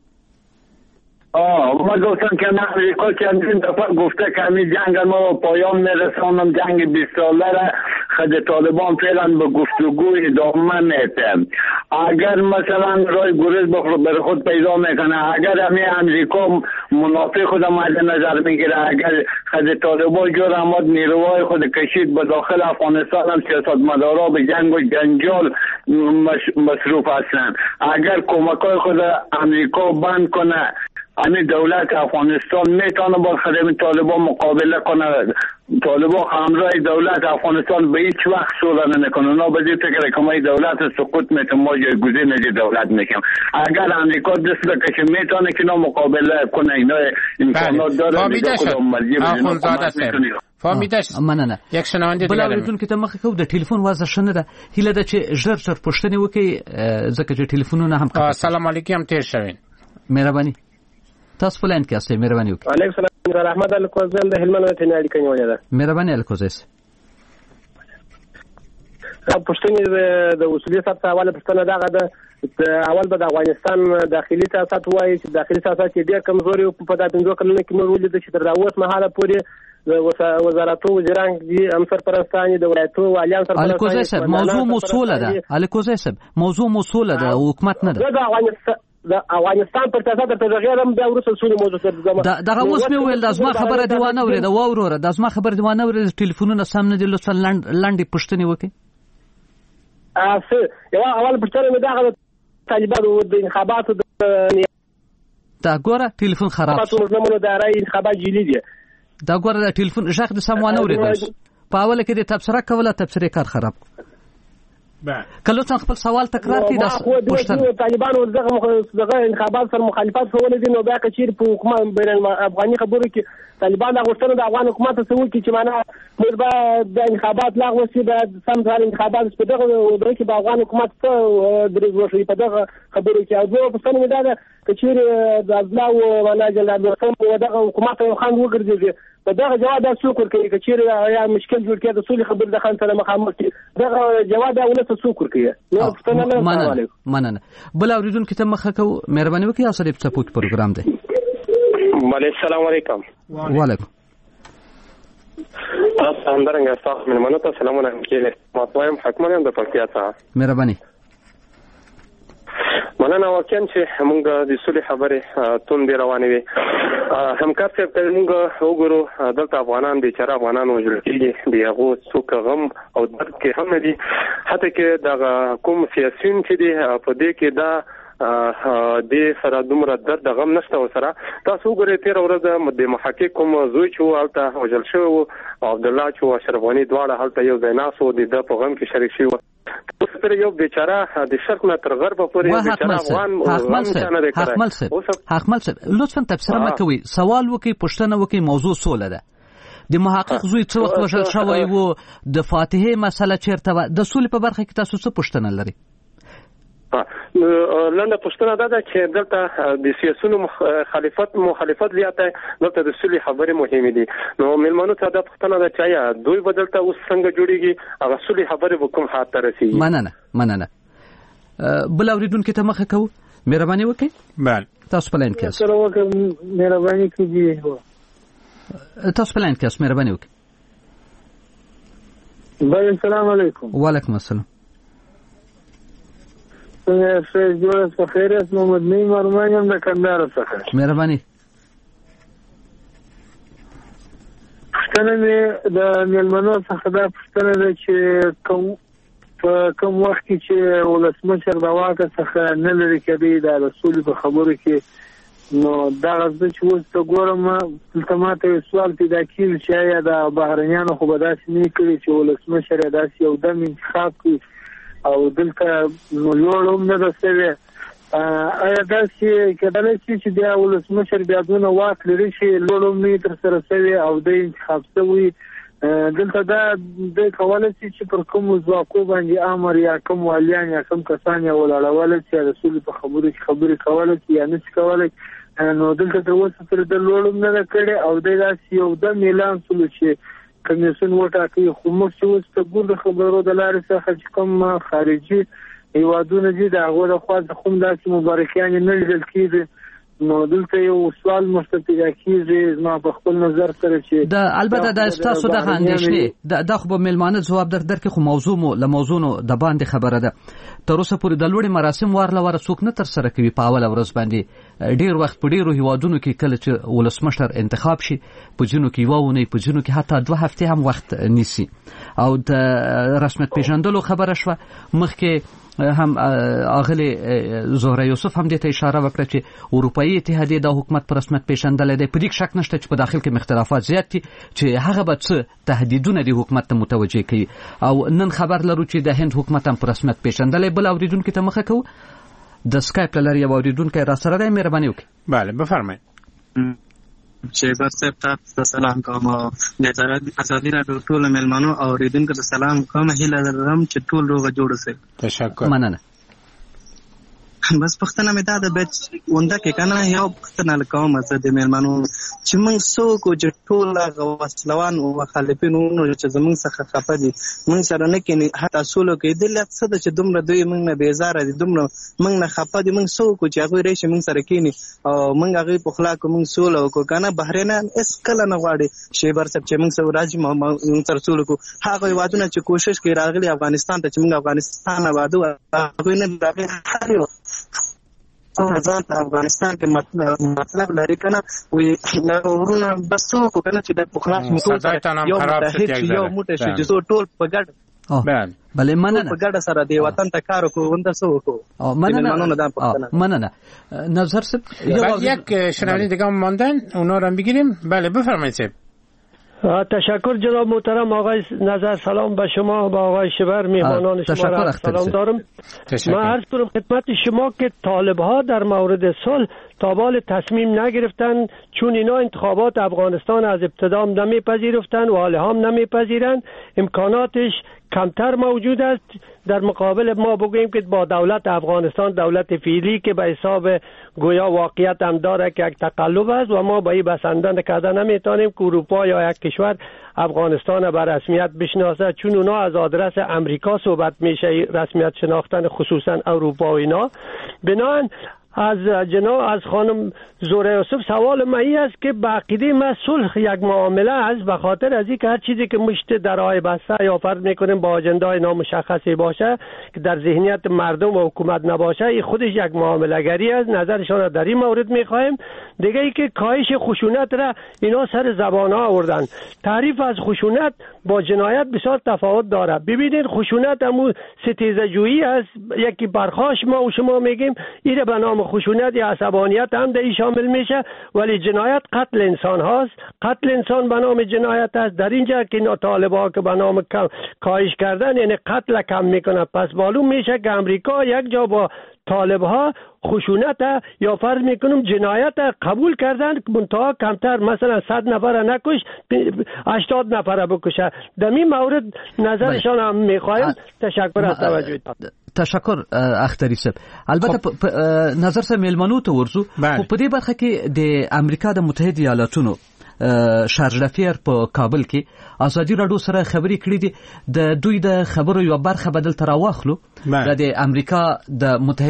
ما گفتم که من امریکا چندین دفعه گفته که همین جنگ ما پایان میرسانم، جنگ 20 ساله را خود طالبان فعلا به گفتگو ادامه میده. اگر مثلا رای گریز بر خود پیدا میکنه، اگر همین امریکا منافع خود مد نظر میگیره، اگر خود طالبان جور آمد نیروهای خود کشید به داخل افغانستان، هم سیاستمدارا به جنگ و جنجال مصروف هستند. اگر کمکای خود امریکا بند کنه، همین دولت افغانستان میتونه با خدمت طالبان مقابله کنه. طالبان همراه دولت افغانستان به هیچ وقت صلح نمیکنه. اونا به این فکر که ما دولت سقوط میتونه، ما جایگزین دولت میشیم. اگر امریکا دست بکشه میتونه که اینا مقابله کنه. اینا امکانات داره.
فهمیده شد.
مننه.
یک شنونده
دیگه بلاتون که تمخه کو د ټلیفون واضح شنه ده. هیله ده چې ژر پوښتنه وکي، ځکه چې ټلیفونونه هم قطع.
سلام علیکم تیر شوین.
مهرباني. تاسو پلان کې اسئله مهرباني وکړئ.
علیکم السلام. احمد الکوزل د هلمند ته نه اړیکه نیولې ده.
مهرباني الکوزیس.
پښتنې د اصولي سیاست حواله پښتنه دغه ده اول به د افغانستان داخلي سیاست وایي چې داخلي سیاست ډېر کمزوري په دا 5 کلونو کې موږ ولیدل چې تر اوس مهاله پورې وزارتو وزیران دي هم سرپرستان د ولایتو والیان سرپرستان
الکوزی صاحب موضوع موصوله ده الکوزی صاحب موضوع موصوله ده حکومت نه ده
د افغانستان پر تاسو ته غیر هم د ورسره سولې موضوع ته
دغه اوس مې ویل د ازما خبره دیوانه ورې د وروره د ازما خبره دیوانه ورې ټلیفونونه سم نه دي لوڅ لاندې پښتني وکي
یو اول پښتنه مې دغه طالبانو د انتخاباتو
دا ګوره ټلیفون خراب
شو نو د رای انتخابات جلی دي
دا ګوره د ټلیفون ژغ د سموانه ورې په اوله کې د تبصره کوله تبصره کار خراب کله څنګه خپل سوال تکرار کړي د
پښتنو طالبانو دغه انتخابات سره مخالفت کول دي نو بیا کچیر په حکومت بین افغاني خبرو کې طالبان د غوښتنه د افغان حکومت ته وکړي چې معنا موږ به د انتخابات لغوه شي د سم ځای انتخابات په دغه ودرې کې د افغان حکومت ته درې وشي په دغه خبرو کې او په څنګه دا کچیر د ازلاو ولا جلال ورسم دغه حکومت یو خان وګرځي په دغه جواب د څوک ورکړي کچیر یا مشکل جوړ کړي د سولې خبر د خان سره مخامخ دي دغه جواب دا ولته څوک ورکړي نو پښتنه
مننه بل اوریدونکو ته مخه کو مهرباني وکړئ اسره په سپوت پروګرام دی
السلام علیکم
وعلیکم
السلام درنګ تاسو مې مننه سلامونه کېله ماتوایم حکمانه د پکتیا ته
مهرباني
مننه واقعا چې موږ د سولې خبرې تون دی روانې وي همکار صاحب ته موږ وګورو دلته افغانان د چر افغانان وژل کېږي د هغه څوک غم او درد کې هم دي حتی کې د کوم سیاسيون چې دي په دې کې دا د سره دومره درد غم نشته وسره تاسو وګورئ تیر ورځ د محقق کوم زوی چې الته وژل شو عبد الله چې اشرف غنی دواړه هلته یو ځای ناسو د په غم کې شریک شو تر یو بیچاره د شرق نه تر غرب پورې بیچاره افغان
حکمل صاحب لطفا تبصره مکوئ سوال وکي پښتنه وکي موضوع سوله ده د محقق زوی څو وخت وژل شوی وو د فاتحه مسله چیرته د سولې په برخه کې تاسو څه پښتنه لري
لنډه پښتنه ده چې دلته د سیاسونو مخالفت زیاته دلته د سولې خبرې مهمه دي نو ملمنو ته د پښتنه ده چې دوی بدلته اوس څنګه جوړیږي هغه سولې خبرې به کوم حد ته رسیږي
مننه بل اوریدونکو ته مخه کو مهرباني وکړئ
بله
تاسو په لاین کې
سره وکړئ مهرباني کیږي
تاسو په لاین کې مهرباني
وکړئ السلام علیکم
وعلیکم السلام
څنګه جوړ څه خیرت محمد نیم ارمانیم د کندهار څخه
مهرباني
پښتنه مې د ملمنو څخه دا پښتنه ده چې کوم وخت چې ولسمشر د واکه څخه نه لري کېدی د رسول په خبرو کې نو دا غږ چې اوس ته ګورم التماته سوال پیدا کیږي چې د بهرنیانو خو به داسې نه کړي چې ولسمشر داسې یو دم انتخاب کړي او دلته نو لوړم نه رسوي آیا داسې کېدلی شي چې بیا ولسمشر بیا دونه واک لري چې لوړم نه تر سره شوی او د انتخاب شوی دلته دا د کولی شي چې پر کوم ځواکو باندې امر یا کوم والیان یا کوم کسان یا ولاړول چې رسول په خبرې کولی شي یا نه شي کولی نو دلته تر اوسه پورې د لوړم نه کړی او د داسې یو دم اعلان شول چې کمیسیون وټاکي خو موږ چې اوس ته ګور د خبرو د لارې څخه چې کوم خارجي هیوادونه دي د هغو لخوا څخه هم داسې مبارکیانې نه لیدل کېږي نو دلته یو سوال مشته پیدا کېږي زما په خپل نظر سره چې
البته د ستاسو دغه اندېښنې دا خو به مېلمانه ځواب درکړي خو موضوع مو له موضوعونو د باندې خبره ده تر اوسه پورې د لوړې مراسم وارله واره څوک نه ترسره کوي په اوله ورځ باندې ډېر وخت په ډېرو هیوادونو کې کله چې ولسمشر انتخاب شي په ځینو کې یوه اونۍ په ځینو کې حتی 2 هفتې هم وخت نیسي او د رسمیت پیژندلو خبره شوه مخکې هم اغلی زهره یوسف هم دې ته اشاره وکړه چې اروپایي اتحادیه د حکومت پر رسمیت پیژندل دی په دې شک نشته چې په داخل کې اختلافات زیات دي چې هغه به څه تهدیدونه د حکومت ته متوجه کوي او نن خبر لرو چې د هند حکومت هم پر رسمیت پیژندل بل اوریدونکو ته مخه کوو د سکایپ لري یو اوریدونکو را سره دی مهرباني وکړئ
بله بفرمایئ
شیبر صاحب تاسو سلام کوم د ازادي راډیو ټول ملمنو او اوریدونکو ته سلام کوم هیله لرم چې ټول روغ جوړ شي
تشکر
مننه
بس پښتنه مې دا د بیت ونده کې کنه یو پښتنه لکوم زه د میلمنو چې موږ څوک چې ټول وسلوان او مخالفین ونو چې زموږ څخه خفه دي موږ سره نه کینی حتی سولو کې د لږ څه چې دومره دوی موږ نه بیزار دي دومره موږ نه خفه دي موږ څوک چې هغه ریشه موږ سره کینی او موږ هغه په خلا کو موږ سولو کو کنه بحرین اس کله نه غواړي شیبر سب چې موږ سره راځي موږ سره سولو کو هغه وادونه چې کوشش کوي راغلي افغانستان ته چې موږ افغانستان آبادو هغه نه راغلي هر ځان افغانستان کې مطلب لري کنه وي ورونه بس څوک کنه چې د پخلاص متوسط یو موټه شي چې ټول په ګډ
بله مننه
په ګډه سره دی وطن ته کار کوونده څوک
مننه نظر سب
یک شنونده دیگه ماندن اونا رو بگیریم. بله بفرمایید سب.
تشکر جناب محترم آقای نظر. سلام به شما با آقای شبر میهمانان شما را سلام دارم. من عرض کنم خدمت شما که طالب ها در مورد صلح تا بال تصمیم نگرفتن چون اینا انتخابات افغانستان از ابتدا نمیپذیرفتن و حال هم نمیپذیرن امکاناتش کمتر موجود است در مقابل ما بگوییم که با دولت افغانستان دولت فعلی که به حساب گویا واقعیت هم داره که یک تقلب است و ما با این بسنده کردن نمیتونیم که اروپا یا یک کشور افغانستان به رسمیت بشناسه چون اونا از آدرس امریکا صحبت میشه رسمیت شناختن خصوصا اروپا و اینا. بنابراین از خانم زهره یوسف سوال من است که به عقیده من صلح یک معامله است به خاطر از اینکه هر چیزی که مشت درهای بسته یا فرض میکنیم با اجندای نامشخصی باشه که در ذهنیت مردم و حکومت نباشه این خودش یک معامله گری است. نظرشان را در این مورد میخوایم. دیگه ای که کاهش خشونت را اینا سر زبان ها آوردن. تعریف از خشونت با جنایت بسیار تفاوت داره. ببینید خشونت همون ستیزه جویی است. یکی برخاش ما و شما میگیم این به نام خشونت یا عصبانیت هم در این شامل میشه ولی جنایت قتل انسان هاست. قتل انسان به نام جنایت است. در اینجا که طالبا که به نام کاهش کردن یعنی قتل کم میکنه پس معلوم میشه که امریکا یک جا با طالب ها خشونت یا فرض میکنم جنایت قبول کردن منتها کمتر مثلا 100 نفر نکش 80 نفر بکشه. در این مورد نظرشان هم میخوایم. تشکر از توجهتان.
تشکر اختری صاحب. البته نظر سره میلمنو ته ورزو خو په دې برخه کې د امریکا د متحده ایالاتونو شارج لافیر په کابل کې ازادي راډیو سره خبرې کړې دي. د دوی د خبرو یو برخه بدل تر واخلو د امریکا د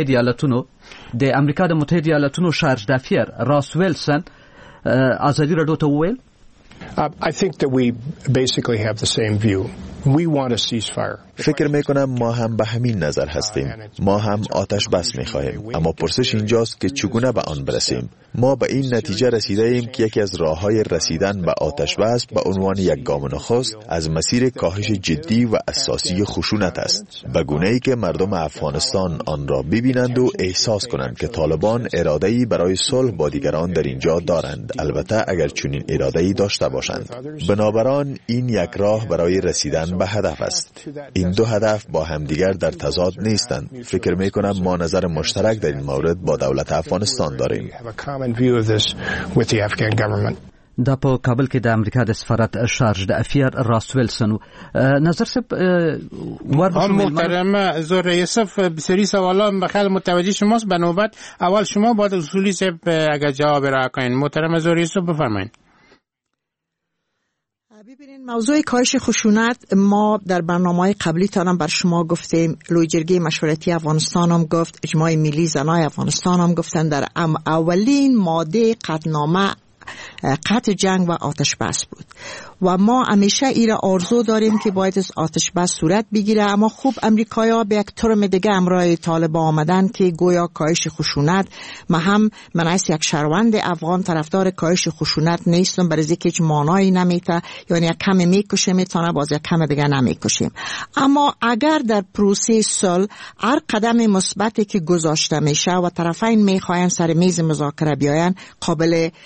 متحده ایالاتونو شارج لافیر راس ویلسن ازادي راډیو ته وویل
I think that we basically have the same view. We want a ceasefire.
فکر میکنم ما هم به همین نظر هستیم. ما هم آتش بس میخواهیم. اما پرسش اینجاست که چگونه به آن برسیم. ما به این نتیجه رسیده ایم که یکی از راه‌های رسیدن به آتش بس به عنوان یک گام نخست از مسیر کاهش جدی و اساسی خشونت است. به گونه‌ای که مردم افغانستان آن را ببینند و احساس کنند که طالبان اراده‌ای برای صلح با دیگران در اینجا دارند. البته اگر چنین اراده‌ای داشته باشند. بنابراین این یک راه برای رسیدن به هدف است. این دو هدف با همدیگر در تضاد نیستند. فکر می‌کنم ما نظر مشترک در این مورد با دولت افغانستان داریم.
دا په کابل کې د امریکا د سفارت شارج د افیر راس ویلسن نظر سب
محترم زهره یوسف بسیاری سوالات بخیر متوجه شماست. به نوبت اول شما بعد اصولی سب اگر جواب را کنین. محترم زهره یوسف بفرمایید.
ببینید موضوع کاهش خشونت ما در برنامه‌های قبلی تانم بر شما گفتیم. لوی جرگه مشورتی افغانستان هم گفت، اجماع ملی زنای افغانستان هم گفتن در اولین ماده قطعنامه قطع جنگ و آتش بس بود و ما همیشه ایره آرزو داریم که باید از آتش بس صورت بگیره. اما خوب امریکایی‌ها به یک ترم دیگه امرای طالبان آمدن که گویا کاهش خشونت من از یک شهروند افغان طرفدار کاهش خشونت نیستم برای اینکه هیچ معنایی نمیته. یعنی یک کم میکشه میتونه باز یک کم دیگه نمیکشیم. اما اگر در پروسه صلح هر قدم مثبتی که گذاشته میشه و طرفین میخواین سر میز مذاکره بیاین قابل تشویق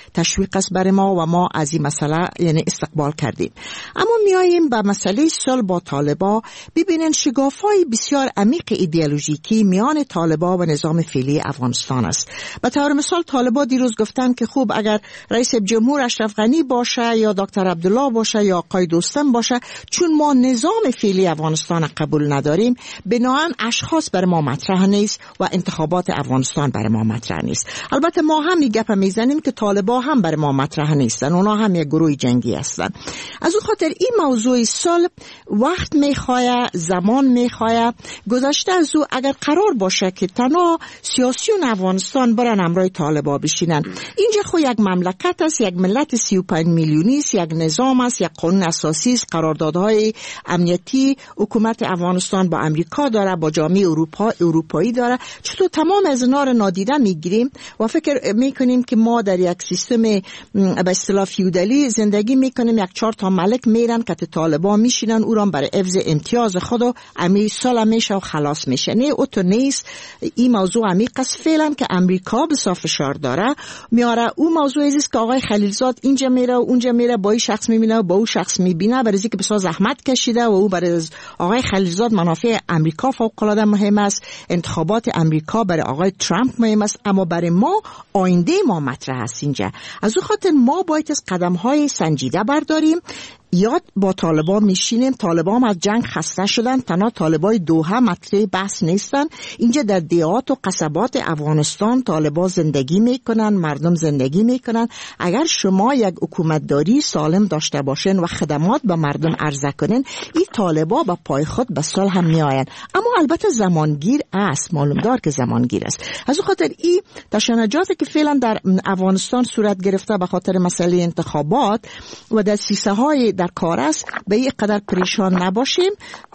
عمیق است برای ما و ما از این مسئله یعنی استقبال کردیم. اما میاییم به مسئله صلح با طالبان. ببینن شگاف‌های بسیار عمیق ایدئولوژیکی میان طالبان و نظام فعلی افغانستان است. به طور مثال طالبان دیروز گفتن که خوب اگر رئیس جمهور اشرف غنی باشه یا دکتر عبدالله باشه یا آقای دوستم باشه، چون ما نظام فعلی افغانستان قبول نداریم، بنابراین اشخاص برای ما مطرح نیست و انتخابات افغانستان برای ما مطرح نیست. البته ما هم این گپ میزنیم که طالبان هم برای ما مطرح نیستن، اونا هم یک گروه جنگی هستن. از اون خاطر این موضوع صلح وقت میخواه، زمان میخواه. گذشته از او اگر قرار باشه که تنها سیاسیون افغانستان برن همراه طالبان بشینن، اینجا خو یک مملکت است، یک ملت 35 میلیونی است، یک نظام است، یک قانون اساسی است، قراردادهای امنیتی حکومت افغانستان با امریکا داره، با جامعه اروپایی داره. چطور تمام از اینا رو نادیده میگیریم و فکر میکنیم که ما در یک سیستم به اصطلاح فیودالی زندگی میکنیم، یک 4 تا ملک میرن که طالبان میشینن او را برای حفظ امتیاز خود و امیر صلح میشه و خلاص میشه. نه، او تو نیست. این موضوع عمیق است فعلا که امریکا به فشار داره میاره. او موضوع است که آقای خلیلزاد اینجا میره و اونجا میره، با این شخص میبینه و با اون شخص میبینه، برای اینکه بسیار زحمت کشیده و او برای آقای خلیلزاد منافع امریکا فوق العاده مهم است، انتخابات امریکا برای آقای ترامپ مهم است، اما برای ما آینده ما مطرح است اینجا. از اون خاطر ما باید از قدم‌های سنجیده برداریم. یاد با طالبان میشینیم. طالبان از جنگ خسته شدن، تنها طالبای دوحه مطرح بحث نیستن. اینجا در دیهات و قصبات افغانستان طالبان زندگی میکنن، مردم زندگی میکنن. اگر شما یک حکومتداری سالم داشته باشین و خدمات به مردم عرضه کنین، این طالبان با پای خود به صلح هم میآین. اما البته زمانگیر است، معلوم دار که زمانگیر است. از اون خاطر این تشنجاتی که فعلا در افغانستان صورت گرفته به خاطر مسئله انتخابات و در سیسه های در کار است، به یک قدر پریشان نباشیم.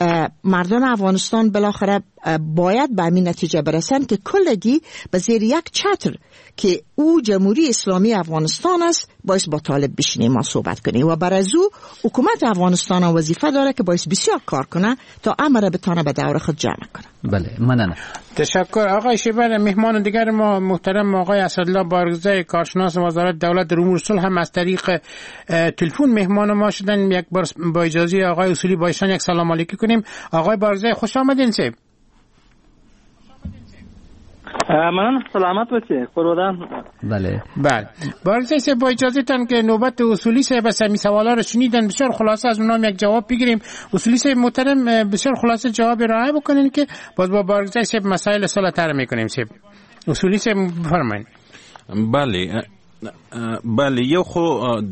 مردم افغانستان بالاخره باید به همین نتیجه برسن که کلگی به زیر یک چتر که او جمهوری اسلامی افغانستان است باید با طالب بشینیم و صحبت کنیم و بر از او حکومت افغانستان وظیفه داره که باید بسیار کار کنه تا امر بتونه به دور خود جمع کنه.
بله، ممنون.
تشکر آقای شیبر. مهمان دیگر ما محترم آقای اسدالله بارگزای، کارشناس وزارت دولت در امور صلح، هم از طریق تلفن مهمان ما شدن. یک بار با اجازه آقای اصولی با ایشان یک سلام علیکی کنیم. آقای بارگزای خوش آمدین. سه
من سلامت باشی خودم.
بله
بارگزای با اجازه تان که نوبت اصولی صاحب بس می سوالا رو شنیدن، بسیار خلاصه از اونها یک جواب بگیریم. اصولی صاحب محترم بسیار خلاصه جواب ارائه بکنین که باز با بارگزای صاحب مسائل صلح طرح میکنیم. صاحب اصولی صاحب بفرمایید.
بله، یو خو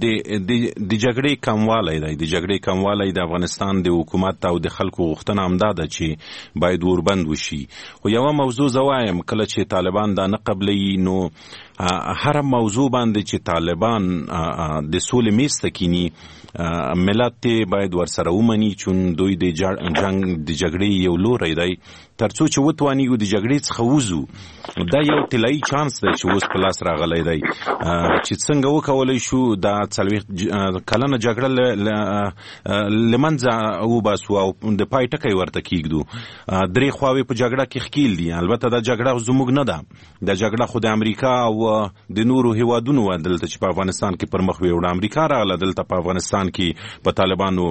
د جګړې کموالی دی. د جګړې کموالی د افغانستان د حکومت او د خلکو غوښتنه همدا ده چې باید وربند وشي. خو یوه موضوع زه وایم، کله چې طالبان دا نه قبلوي، نو هر موضوع باندې چې طالبان د سولې میز ته کینی، ملت باید ورسره ومني، چون دوی د جنگ د جګړې یو لوری دی. تر څو چې وتوانیږو د جګړې څخه وځو، دا یو طلایي چانس دی چې اوس په لاس راغلی دی، چې څنګه وکولی شو دا 40 کلنه جګړه له منځه وباسو او د پای ټکی ورته کېږدو. درې خواوې په جګړه کې ښکیل دي. البته دا جګړه زموږ نه ده، دا جګړه خو د امریکا او د نورو هیوادونو وه. دلته چې په افغانستان کې پر مخ ویوړه امریکا راغله، دلته په افغانستان کې په طالبانو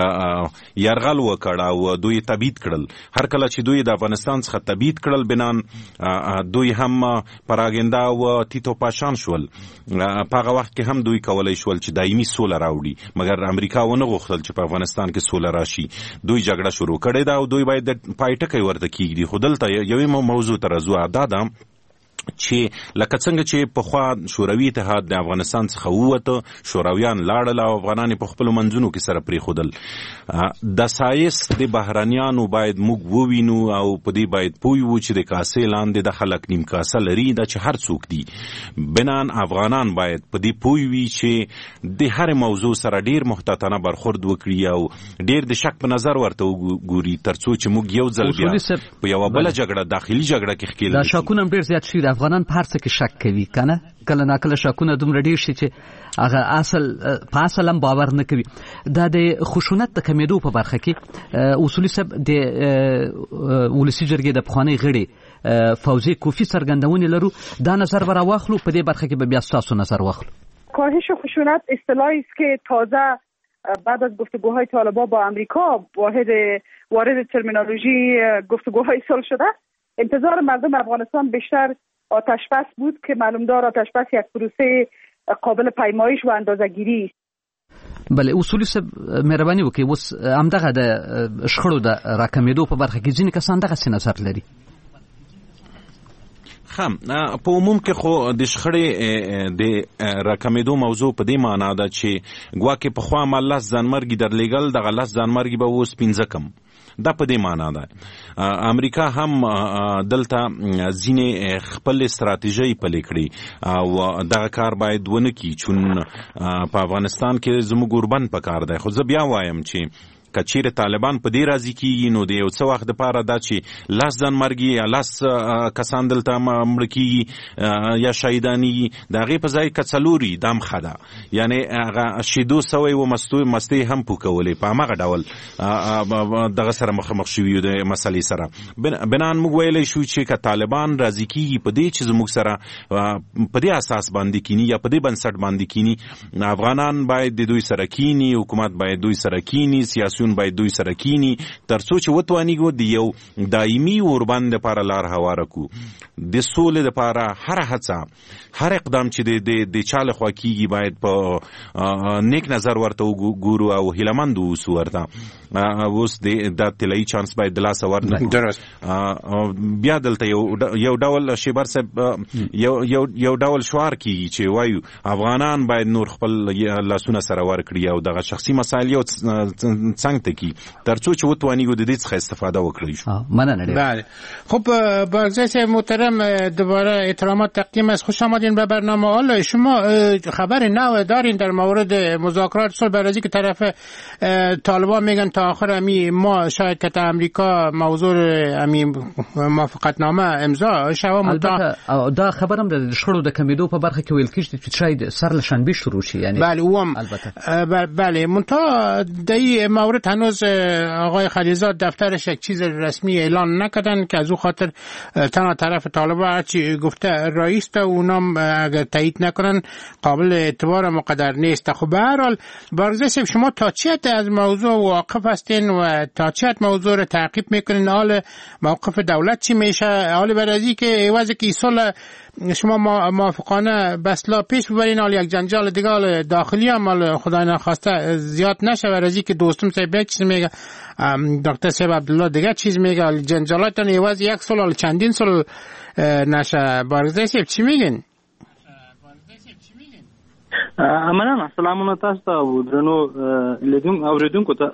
یرغل وکړ او دوی تبعید کړل. هر کله چې دوی د افغانستان څخه تبعید کړل، بنان دوی هم پراګنده او تیتو پاشان شول. په هغه وخت کې هم دوی کولای شول چې دایمي سوله راوړي، مګر امریکا ونه غوښتل چې په افغانستان کې سوله راشي. دوی جګړه شروع کړې ده او دوی باید د پای ټکی ورته کېږدي. خو دلته یوې موضوع ته راځو، دا ده چې لکه څنګه چې پخوا شوروي اتحاد د افغانستان څخه ووته، شورویان لاړل او افغانان په خپلو منځونو کې سره پرېښودل. د سایس د بهرنیانو باید موږ ووینو او په دې باید پوه وو چې د کاسې لاندې د خلک نیم کاسه لري، دا چې هر څوک دي. بنان افغانان باید په دې پوه وي چې د هر موضوع سره ډیر محتاطانه برخورد وکړي او ډیر د شک په نظر ورته وګوري، تر څو چې موږ یو ځل بیا په یوه بله جګړه، داخلي جګړه کې ښکېل
دا شکونه هم ډېر زیات شي. افغانان په هر څه کې شک کوي کنه، کله ناکله شکونه دومره ډېر شي چې هغه په اصل هم باور نه کوي. دا د خشونت د کمیدو په برخه کې اصولي صاحب د ولسي جرګې د پخواني غړي فوزي کوفي څرګندونې لرو. دا نظر به راواخلو، په دې برخه کې به بیا ستاسو نظر واخلو.
کاهش خشونت اصطلاحی است که تازه بعد از گفتگوهای طالبان با امریکا وارد ترمینولوژی گفتگوهای صلح شده. انتظار مردم افغانستان بیشتر آتشبس بود که معلوم دار آتشبس یک پروسه قابل پیمایش و اندازه‌گیری است.
بله اصولي سب مهرباني وکي اوس همدغه د شخړو د راکمېدو په برخه کې ځینې کسان دغه څه نظر لري.
په عموم کې خو د شخړې د راکمېدو موضوع په دې معنا ده چې ګواکې پخوا ما 10 ځانمرګي درلېږل دغه 10 ځانمرګي به اوس 15 کم. دا په دې معنا ده امریکا هم دلته ځینې خپل استراتیژي پلي کړې او دغه کار باید ونه کړي چې په افغانستان کې زموږ اوربند پکار دی. خو زه بیا وایم چې کچیر طالبان په دې راضي کیږي نو د یو څه وخت لپاره دا چې 10 ځانمرګي یا 10 کسان دلته مړ کیږي یا شهیدانی د هغې په ځای کڅلوري دام خده یعنی هغه شیدو سوی و مستي هم پوکولې په همغه ډول دغه سره مخامخ شوي د مسلې سره بنان موږ ویلی شو چې که طالبان راضي کیږي په دې چې زموږ سره په دې اساس باندې کینی یا په دې بنسټ باندې کینی افغانان باید د دوی سره کینی حکومت باید دوی سره کینی سیاسيون باید دوی سره کینی ترڅو چې وتوانیږو د یو دایمي اوربند لپاره لار هواره کو د سولې لپاره هر هڅه هر اقدام چې د چاله خوا کیږي باید په نیک نظر ورته وګورو او هیلمند اوسو ورته اوس د طلایي چانس باید د لاس ورنه
درست
بیا دلته یو ډول شیبر صاحب یو ډول شعار کیږي چې وایو افغانان باید نور خپل لاسونه سره ورکړي او دغه شخصي مسایل یو څنګه ته کی ترڅو چې وتوانیږو د دې څخه استفاده وکړي شو
مننه.
بله خب بازرسی محترم دوباره احترامات تقدیم است. خوش آمدین به برنامه. حالا شما خبر نو دارین در مورد مذاکرات صلح برازی که طرف طالبان میگن تا آخر امی ما شاید که امریکا موضوع امی موافقتنامه امضا شوه.
البته دا خبرم د شخړو د کمیدو په برخه کې ویل کېږي چې شاید سر له شنبه شروع شي یعنی
بله اوم بله منتها در مورد هنوز آقای خلیزاد دفترش یک چیز رسمی اعلان نکردن که از او خاطر تنها طرف طالبان هرچی گفته رئیس تا اونام اگر تایید نکنن قابل اعتبار مقدر نیست. خب به هر حال بارگزه شما تا چه حد از موضوع واقف هستین و تا چه حد موضوع رو تعقیب میکنین؟ حال موقف دولت چی میشه؟ حال برازی که عوض که ایصال شما موافقانه بسلا پیش ببرین حال یک جنجال دیگه داخلی هم حال خدای نخواسته زیاد نشه برازی که دوستم صاحب یک چیز میگه دکتر صاحب عبدالله دیگه چیز میگه جنجالاتون عوض یک سال حال چندین سال نشه. بارگزه صاحب چی میگین؟
مننه سلامونه تاسو ته او درنو اوریدونکو ته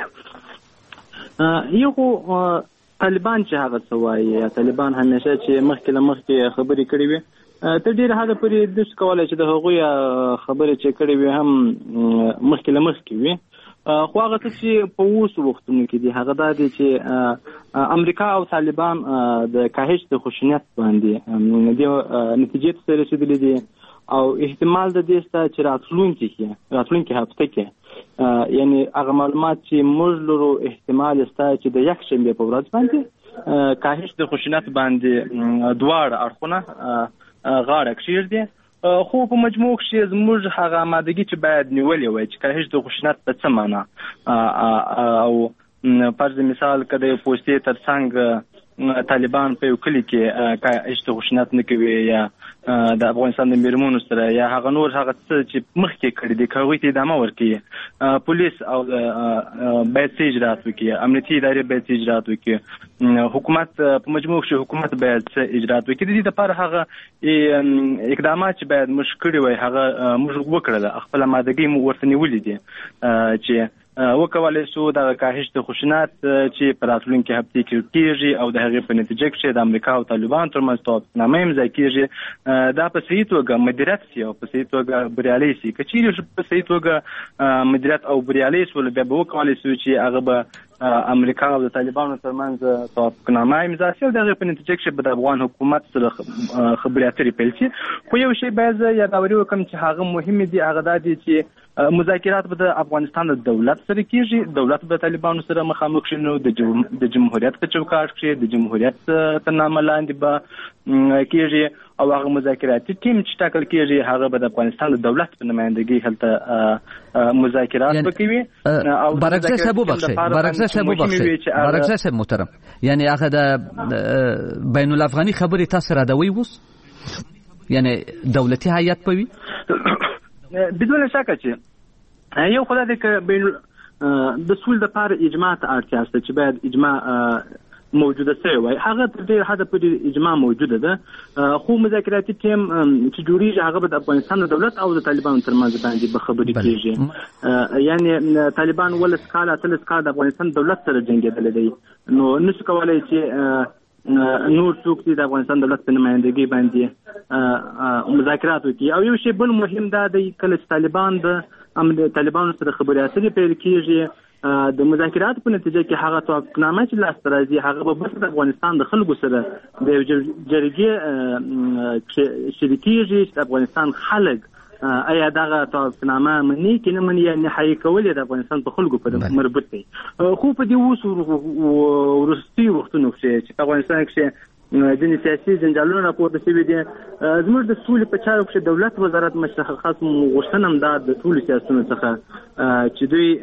یو طالبان چې هغه څه وایي طالبان همیشه چې مخکې خبرې کړې وي ته ډېر هغه پرې نشي کولی چې د هغوی خبرې چې کړې وي هم مخکې وي خو هغه څه چې په اوس وختونو کې دي هغه دا دی چې امریکا او طالبان د کاهش د خشونت باندې د نتیجې ته رسېدلي دي او احتمال د دې شته چې راتلونکي هفته کې یعنی هغه معلومات چې موږ لرو احتمال شته چې د یک شنبې په ورځ باندې کاهش د خشونت باندې دواړه اړخونه غاړه کېږدي. خو په مجموع کې زموږ هغه آمادګي چې باید نیولې وای چې کاهش د خشونت په څه معنا او فرض مثال کده یو پوسټي ترڅنګ طالبان په یو کلی کې کاهش د خشونت نه کوي یا د افغانستان د میرمنو سره یا هغه نور هغه څه چې مخکې کړی دي هغوی ته ادامه ورکړي پولیس او باید څه اجرات وکړي امنیتي ادارې باید څه اجرات وکړي حکومت په مجموع کې حکومت باید څه اجرات وکړي. د دې لپاره هغه اقدامات چې باید موږ کړي وای هغه موږ وکړل خپل آمادګي مو ورته نیولې دي چې وکولای شو د کاهش د خشونت چې په راتلونکي هفته کې کېږي او د هغې په نتیجه کې د امریکا او طالبان ترمنځ توافقنامه امضا کېږي دا په صحیح توګه مدیریت شي او په صحیح توګه بریالي شي. که چیرې په صحیح توګه مدیریت او بریالي شول بیا به وکولای شو چې هغه به امریکا او د طالبانو ترمنځ توافقنامه امضا شي او د هغې په نتیجه کې به د افغان حکومت سره خبرې اترې پیل شي. خو یو شی باید یاداوري وکړم چې هغه مهم دی هغه دا دی چې مذاکرات به د افغانستان د دولت سره کیږي، دولت به طالبانو سره مخامخ شي، نو د جمهوریت په چوکاټ کې د جمهوریت تر نامه لاندې به کیږي او هغه مذاکراتي ټیم چې ټاکل کیږي هغه به د افغانستان د دولت په نمائندګۍ هلته مذاکرات وکوي.
او برعکس صاحب محترم، یعنی هغه د بین الافغاني خبرې تاسو را دوي وس، یعنی دولتي هیئت پوي
بدون شک چې یو خدای دې ک بین د سول د پاره اجماع ته اړتیا شته چې باید اجماع موجوده شوی وي. هغه تر ډیر حد پورې اجماع موجوده ده، خو مذاکراتي ټیم چې جوړیږي هغه به د افغانستان د دولت او د طالبانو ترمنځ باندې به خبرې کیږي. یعنی طالبان ولس کال اتل کال د افغانستان دولت سره جنگیدل دي، نو نشي کولای چې نور څوک د افغانستان دولت په نمائندګۍ باندې مذاکرات وکړي. او یو شی بل مهم دا دی کله چې طالبان د طالبانو سره خبرې اترې پیل کیږي د مذاکرات په نتیجه کې هغه توافقنامه چې لاس راځي هغه به د افغانستان د خلکو سره د جرګې شریکېږي چې افغانستان خلک ایا دغه توافقنامه مني کنه مني یا نهایي کول د افغانستان په خلکو په مربوط دی. خو په دې وروستي وختونو کې چې افغانستان کې د سیاسي جنجالونو راپورته شوي دي، زموږ د سولې په چارو کې دولت وزارت مشخص غوښتنه هم دا د ټولو سیاستونو څخه چې دوی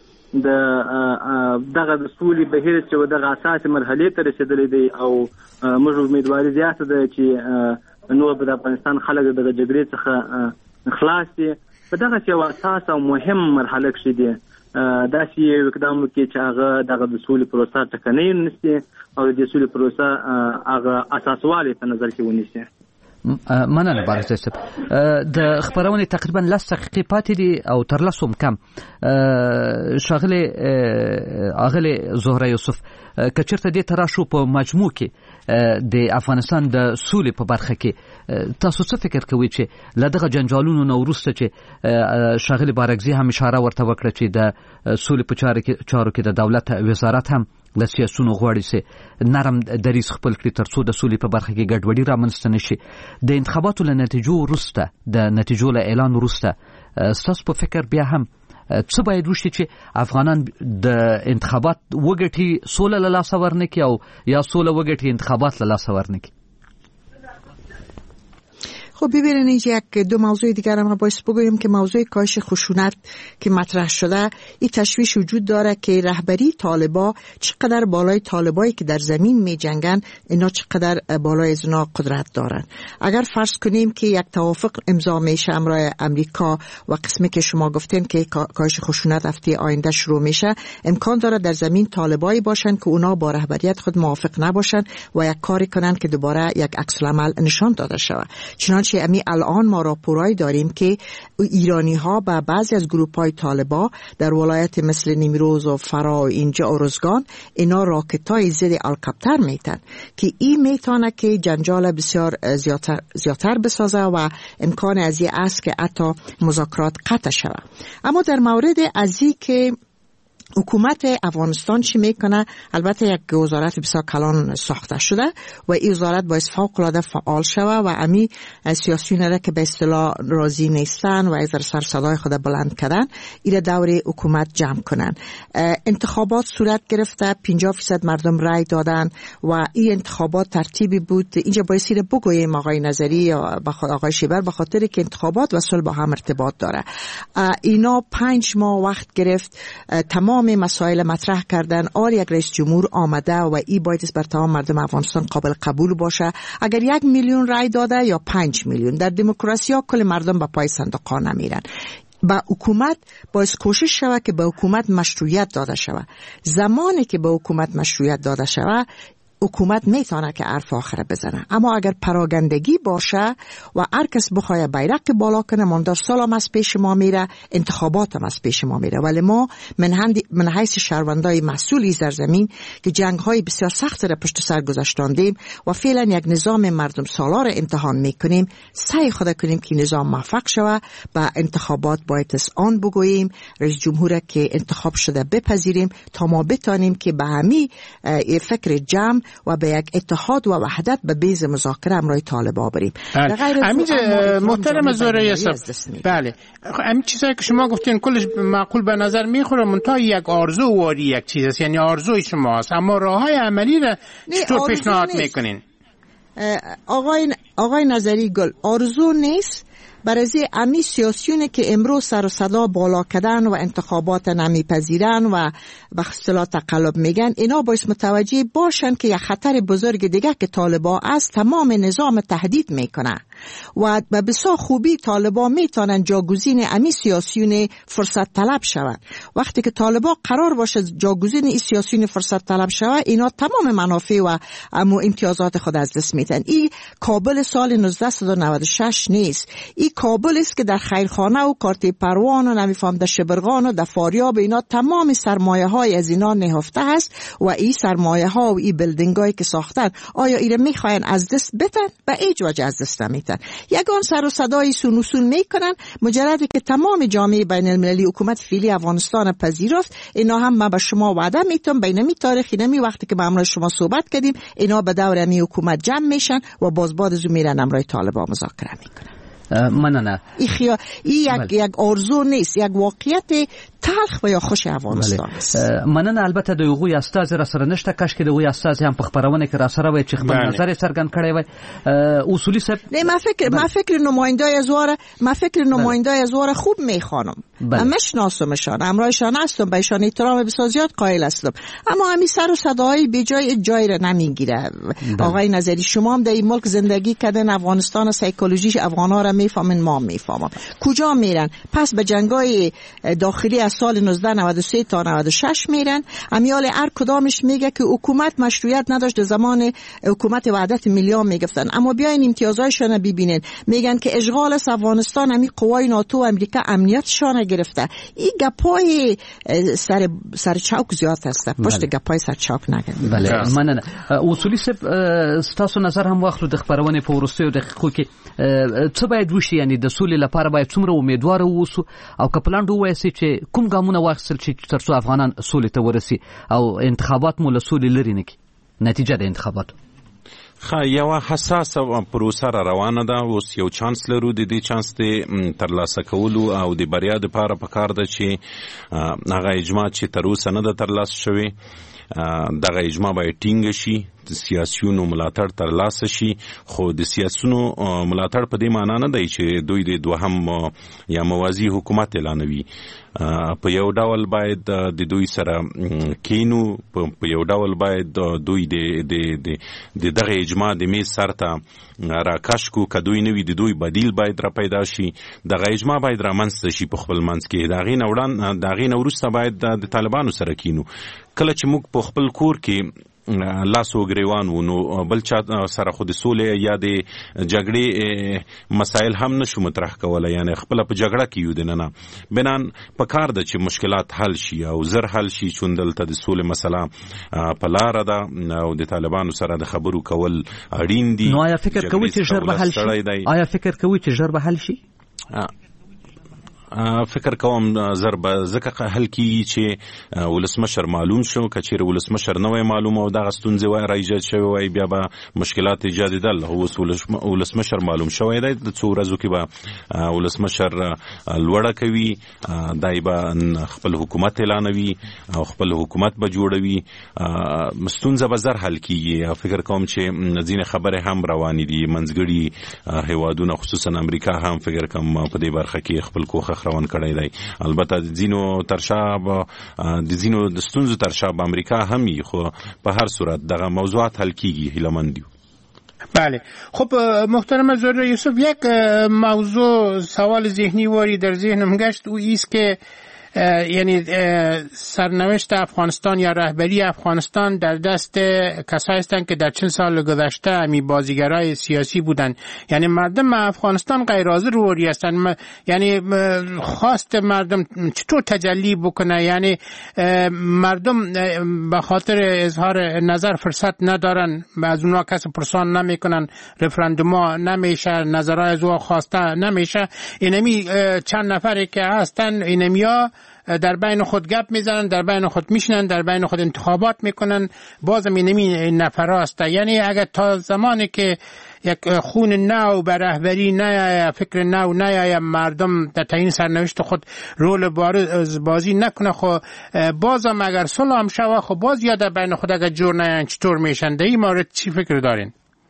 دغه د سولې بهیر چې دغه اساسي مرحلې ته رسیدلې دي او موږ امیدواري زیاته ده چې نو به د افغانستان خلک دغه جګړې څخه خلاص دي. په دغه یو اساس او مهم مرحله کې دي داسې یو اقدام وکړي چې هغه دغه د سولې پروسه ټکنۍ ونیسي او د سولې پروسه هغه اساسوالي په نظر کې ونیسي.
مننه بارک صاحب. د خبرونې تقریبا 10 دقیقې پاتې دي او تر لسم کم. اغلی زهره یوسف کچرته دې تراشو په مجموع کې د افغانستان د سولې په برخه کې تاسو څه فکر کوئ چې لدغه جنجالونو نو وروسته چې شاغلی بارکزی هم اشاره ورته وکړه چې د سولې په چارو کې د دولت وزارت هم د سیاسونو غواړي چې نرم دریځ خپل کړي ترڅو د سولې په برخه کې ګډوډي رامنځته نشي. د انتخاباتو له نتیجو وروسته د نتیجو له اعلان وروسته ستاسو په فکر بیا هم څه باید وشي چې افغانان د انتخابات وګټي سوله له لاسه ورنکړي او یا سوله وګټي انتخابات له لاسه ورنکړي؟
خب ببینید یک دو موضوع دیگر هم باید بگویم که موضوع کاهش خشونت که مطرح شده این تشویش وجود داره که رهبری طالبا چقدر بالای طالبایی که در زمین می جنگن اینا چقدر بالای از اونا قدرت دارن. اگر فرض کنیم که یک توافق امضا میشه امرای امریکا و قسمی که شما گفتین که کاهش خشونت هفته آینده شروع میشه، امکان داره در زمین طالبایی باشن که اونا با رهبریت خود موافق نباشن و یک کاری کنن که دوباره یک عکس العمل نشان داده شود. چنانچه امی الان ما راپورایی داریم که ایرانی ها با بعضی از گروپ های طالبا در ولایت مثل نیمروز و فرا و اینجا ارزگان اینا راکت های ضد الکاپتر میتن که این میتونه که جنجال بسیار زیادتر بسازه و امکان از این است که حتی مذاکرات قطع شود. اما در مورد ازی که حکومت افغانستان چی میکنه، البته یک وزارت بسیار کلان ساخته شده و این وزارت باید فوق العاده فعال شود و امی سیاسیونره که به اصطلاح راضی نیستن و از سر صدای خود بلند کردن این دور حکومت جمع کنن. انتخابات صورت گرفته، 50% مردم رای دادن و این انتخابات ترتیبی بود. اینجا باید رو بگویم آقای نظری یا آقای شیبر به خاطر که انتخابات و صلح با هم ارتباط داره. اینا 5 ماه وقت گرفت، تمام مسائل مطرح کردن. یک رئیس جمهور آمده و این باید بر تمام مردم افغانستان قابل قبول باشه. اگر 1 میلیون رای داده یا 5 میلیون، در دموکراسی ها کل مردم به پای صندوق ها نمیرن. با حکومت باید کوشش شود که به حکومت مشروعیت داده شود. زمانی که به حکومت مشروعیت داده شود حکومت میتونه که حرف آخره بزنه. اما اگر پراگندگی باشه و هر کس بخواد بیرق بالا کنه، ماندار سالم از پیش ما میره، انتخابات هم از پیش ما میره. ولی ما من حیث شهروندای مسئولی در زمین که جنگ های بسیار سخت را پشت سر گذاشتاندیم و فعلا یک نظام مردم سالار امتحان میکنیم، سعی خود کنیم که نظام موفق شود. با انتخابات باید از آن بگوییم، رئیس جمهور که انتخاب شده بپذیریم تا ما بتانیم که به همین فکر جمع و به یک اتحاد و وحدت به بیز مذاکره امروی طالبان بریم.
همین محترم زهره یوسف، بله همین چیزایی که شما گفتین کلش معقول به نظر میخوره، منتها یک آرزو واری یک چیز است، یعنی آرزوی شماست، اما راههای عملی را چطور پیشنهاد میکنین؟
آقای نظری گل، آرزو نیست. برای امی سیاسیونه که امروز سر و صدا بالا کردن و انتخابات نمیپذیرن و به اصطلاح تقلب میگن، اینا باید متوجه باشن که یک خطر بزرگ دیگه که طالبان است تمام نظام تهدید میکنه و به بسیار خوبی طالبان میتونن جاگزین امی سیاسیون فرصت طلب شود. وقتی که طالبان قرار باشه جاگزین این سیاسیون فرصت طلب شود، اینا تمام منافع و امتیازات خود از دست میدن. این کابل سال 1996 نیست، این کابل است که در خیرخانه و کارت پروان و نمیفهم در شبرغان و در فاریاب اینا تمام سرمایه های از اینا نهفته هست و این سرمایه ها و این بیلدینگ هایی که ساختن آیا ایره میخواین از دست بدن؟ به هیچ وجه از دست نمیدن. یگان سر و صدای سونوسون میکنن، مجردی که تمام جامعه بین المللی حکومت فعلی افغانستان پذیرفت. اینا هم من به شما وعده میتونم بین می تاریخی نمی وقتی که با امروز شما صحبت کردیم اینا به دور می حکومت جمع میشن و باز بعد از میرن امروز طالبان مذاکره میکنن.
مننه.
این یک آرزو نیست، یک واقعیت تلخ و یا خوش افغانستان است.
مننه. البته د یوغوی استاد را سره نشته، کاش کې د یوغوی استاد هم په خبرونه کې را سره وای چې خپل نظر څرګند کړی وای. اصولی صاحب
نه، ما فکر نمایندای ازوار خوب میخوانم، من میشناسمشان، امرایشان هستم، به ایشان احترام بسیار زیاد قائل هستم، اما همین سر و صداهای بی جای را نمیگیره. آقای نظری شما هم در این ملک زندگی کردن، افغانستان سایکولوژیش افغانا را میفهمن، ما میفهمم. کجا میرن؟ پس به جنگای داخلی از سال 1993 تا 96 میرن. امیال هر کدامش میگه که حکومت مشروعیت نداشت، زمان حکومت وحدت ملی میگفتن. اما بیاین امتیازایشون ببینین، میگن که اشغال از افغانستان همین قوای ناتو و امریکا امنیتشان گرفته. این گپای سر چوک زیاد هست، پشت گپای سر چوک نگن.
بله مننه. اصولی صاحب ستاسو نظر هم واخلو د خبرونه په ورستیو دقیقو کې څه باید وشي، یعنی د سولې لپاره باید څومره امیدوار اوسو او که پلان دوه وایسي چې کوم ګامونه واخیستل چې ترڅو افغانان سولې ته ورسي او انتخابات مو له سولې لري نه کی نتیجه د انتخاباتو.
یو حساسه پروسه را روانه ده. اوس یو چانس لرو، د دې چانس د ترلاسه کولو او د بریا لپاره پکار ده چې هغه اجماع چې تر اوسه نه ده ترلاسه شوی دغه اجماع باید ټینګ شي، د سیاسيونو ملاتړ ترلاسه شي. خو د سیاسيونو ملاتړ په دې معنی نه دی چې دوی د دوهم یا موازی حکومت اعلانوي. په یو ډول باید د دوی سره کینو، په یو ډول باید دوی د دغه اجماع د میز سرته راکش کو، که دوی نوي د دوی بدیل باید را پیدا شي، دغه اجماع باید را منځته شي په خپل منځ کې. د هغې نه وروسته باید د طالبانو سره کینو. کله چې موږ په خپل کور کې لاس وګریوان و نو بل چا سره خو د سولې یا د جګړې مسایل هم نشو مطرح کولای، یعنی خپل په جګړه کې یو دننه بنان په کار ده چې مشکلات حل شي او زر حل شي. چون دلته د سولې مسله په لار ده او د طالبانو سره د خبرو کول اړین دي.
نو آیا فکر کوي چې ژر به حل شي؟ آیا فکر کوي چې ژر به حل شي؟
فکر کوم زر به ځکه حل کیږي چې ولسمشر معلوم شو. که چیرې ولسمشر نه وای معلوم او دغه ستونزې وای راایجاد شوی وای بیا به مشکلات ایجادېدل. اوس ولسمشر معلوم شوی دی، د څو ورځو کې به ولسمشر لوړه کوي، دای به خپل حکومت اعلانوي او خپل حکومت به جوړوي. ستونزه به زر حل کیږي. فکر کوم چې ځینې خبرې هم روانې دي، منځګړي هیوادونه خصوصا امریکا هم فکر کوم په دې برخه کې خپل کوښښ روان کړی دی. البته د ځینو د ستونزو ترشا به امریکا هم وي، خو په هر صورت دغه موضوعات حل کیږي هیله‌مند یو.
بله. خب محترم زهره یوسف، یک موضوع سوال ذهنی واری در ذهنم گشت، او ایست که یعنی سرنوشت افغانستان یا رهبری افغانستان در دست کسایی هستند که در چند سال گذشته همی بازیگرای سیاسی بودند. یعنی مردم افغانستان غیر حاضر روری هستند. یعنی خواست مردم چطور تجلی بکنه؟ یعنی مردم به خاطر اظهار نظر فرصت ندارن، از اونها کسی پرسان نمیکنن، رفراندوم نمیشه، نظرهای از او خواسته نمیشه. اینمی چند نفری که هستن اینمیا در بین خود گپ میزنن، در بین خود میشنن، در بین خود انتخابات میکنن، باز این نفراست. یعنی اگر تا زمانی که یک خون نو به رهبری نیاید، فکر نو نیاید، مردم در تعیین سرنوشت خود رول بازی نکنه، خب بازم اگر صلح هم شود، خب باز یا در بین خود اگر جور نیاین چطور میشن؟ در این مورد چی فکر دارین؟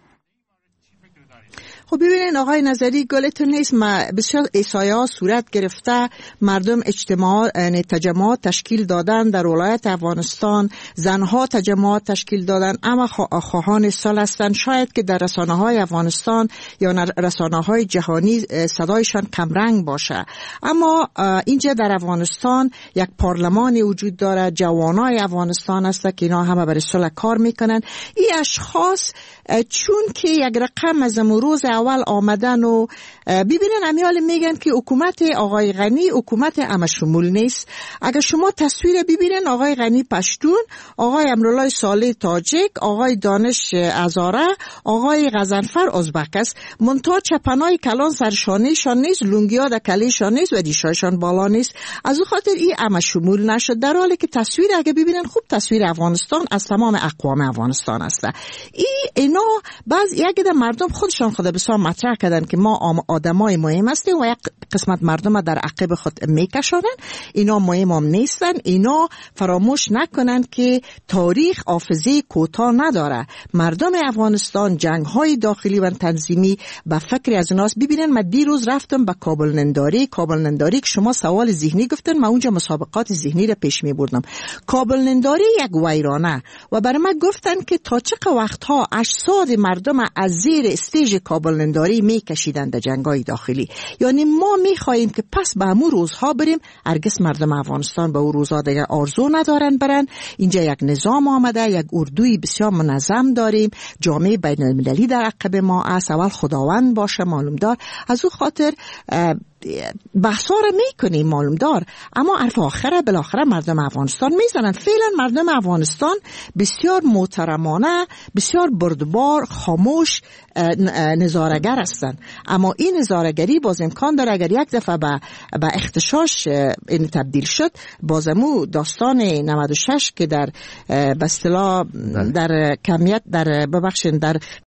خب ببینین آقای نظری، گلتون نیست، بسیار ایسایا صورت گرفته، مردم تجمعات تشکیل دادن در ولایت افغانستان، زنها تجمعات تشکیل دادن، اما خواهان صلح هستند. شاید که در رسانه‌های افغانستان یا رسانه‌های جهانی صدایشان کمرنگ باشه، اما اینجا در افغانستان یک پارلمانی وجود داره، جوانای افغانستان هست که اینا همه برای صلح کار میکنن. این اشخاص چون که یک رقم از امروز اول آمدن و ببینن امیال میگن که حکومت آقای غنی حکومت همه شمول نیست. اگر شما تصویر ببینن، آقای غنی پشتون، آقای امرالله صالح تاجیک، آقای دانش هزاره، آقای غضنفر ازبک است، منتها چپنای کلان سرشانهشان نیست، لونگیا در کلیشان نیست و دیشایشان بالا نیست. از اون خاطر این همه شمول نشد، در حالی که تصویر اگر ببینن خوب تصویر افغانستان از تمام اقوام افغانستان است. اینا بعض یک در مردم خودشان خود بسیار مطرح کردن که ما آدمای مهم هستیم و یک قسمت مردم در عقب خود میکشانن. اینا مهم هم نیستن. اینا فراموش نکنن که تاریخ حافظه کوتاه نداره. مردم افغانستان جنگ های داخلی و تنظیمی به فکر از اوناست. ببینن من دیروز رفتم به کابل ننداری که شما سوال ذهنی گفتن، من اونجا مسابقات ذهنی را پیش می بردم. کابل ننداری یک ویرانه و برای من گفتن که تا چه وقتها اجساد مردم از زیر استیج کابل ننداری میکشیدند در جنگ‌های داخلی. یعنی ما میخواهیم که پس به همون روزها بریم. هرگز مردم افغانستان به اون روزها دیگه آرزو ندارن برن. اینجا یک نظام آمده، یک اردوی بسیار منظم داریم، جامعه بین المللی در عقب ما است. اول خداوند باشه معلوم دار. از اون خاطر بحثا رو میکنیم معلوم دار، اما حرف آخره بالاخره مردم افغانستان میزنن. فعلا مردم افغانستان بسیار محترمانه، بسیار بردبار، خاموش نظاره‌گر هستند. اما این نظاره‌گری باز امکان داره اگر یک دفعه به اختشاش این تبدیل شد، بازمو داستان 96 که در به اصطلاح در کمیت در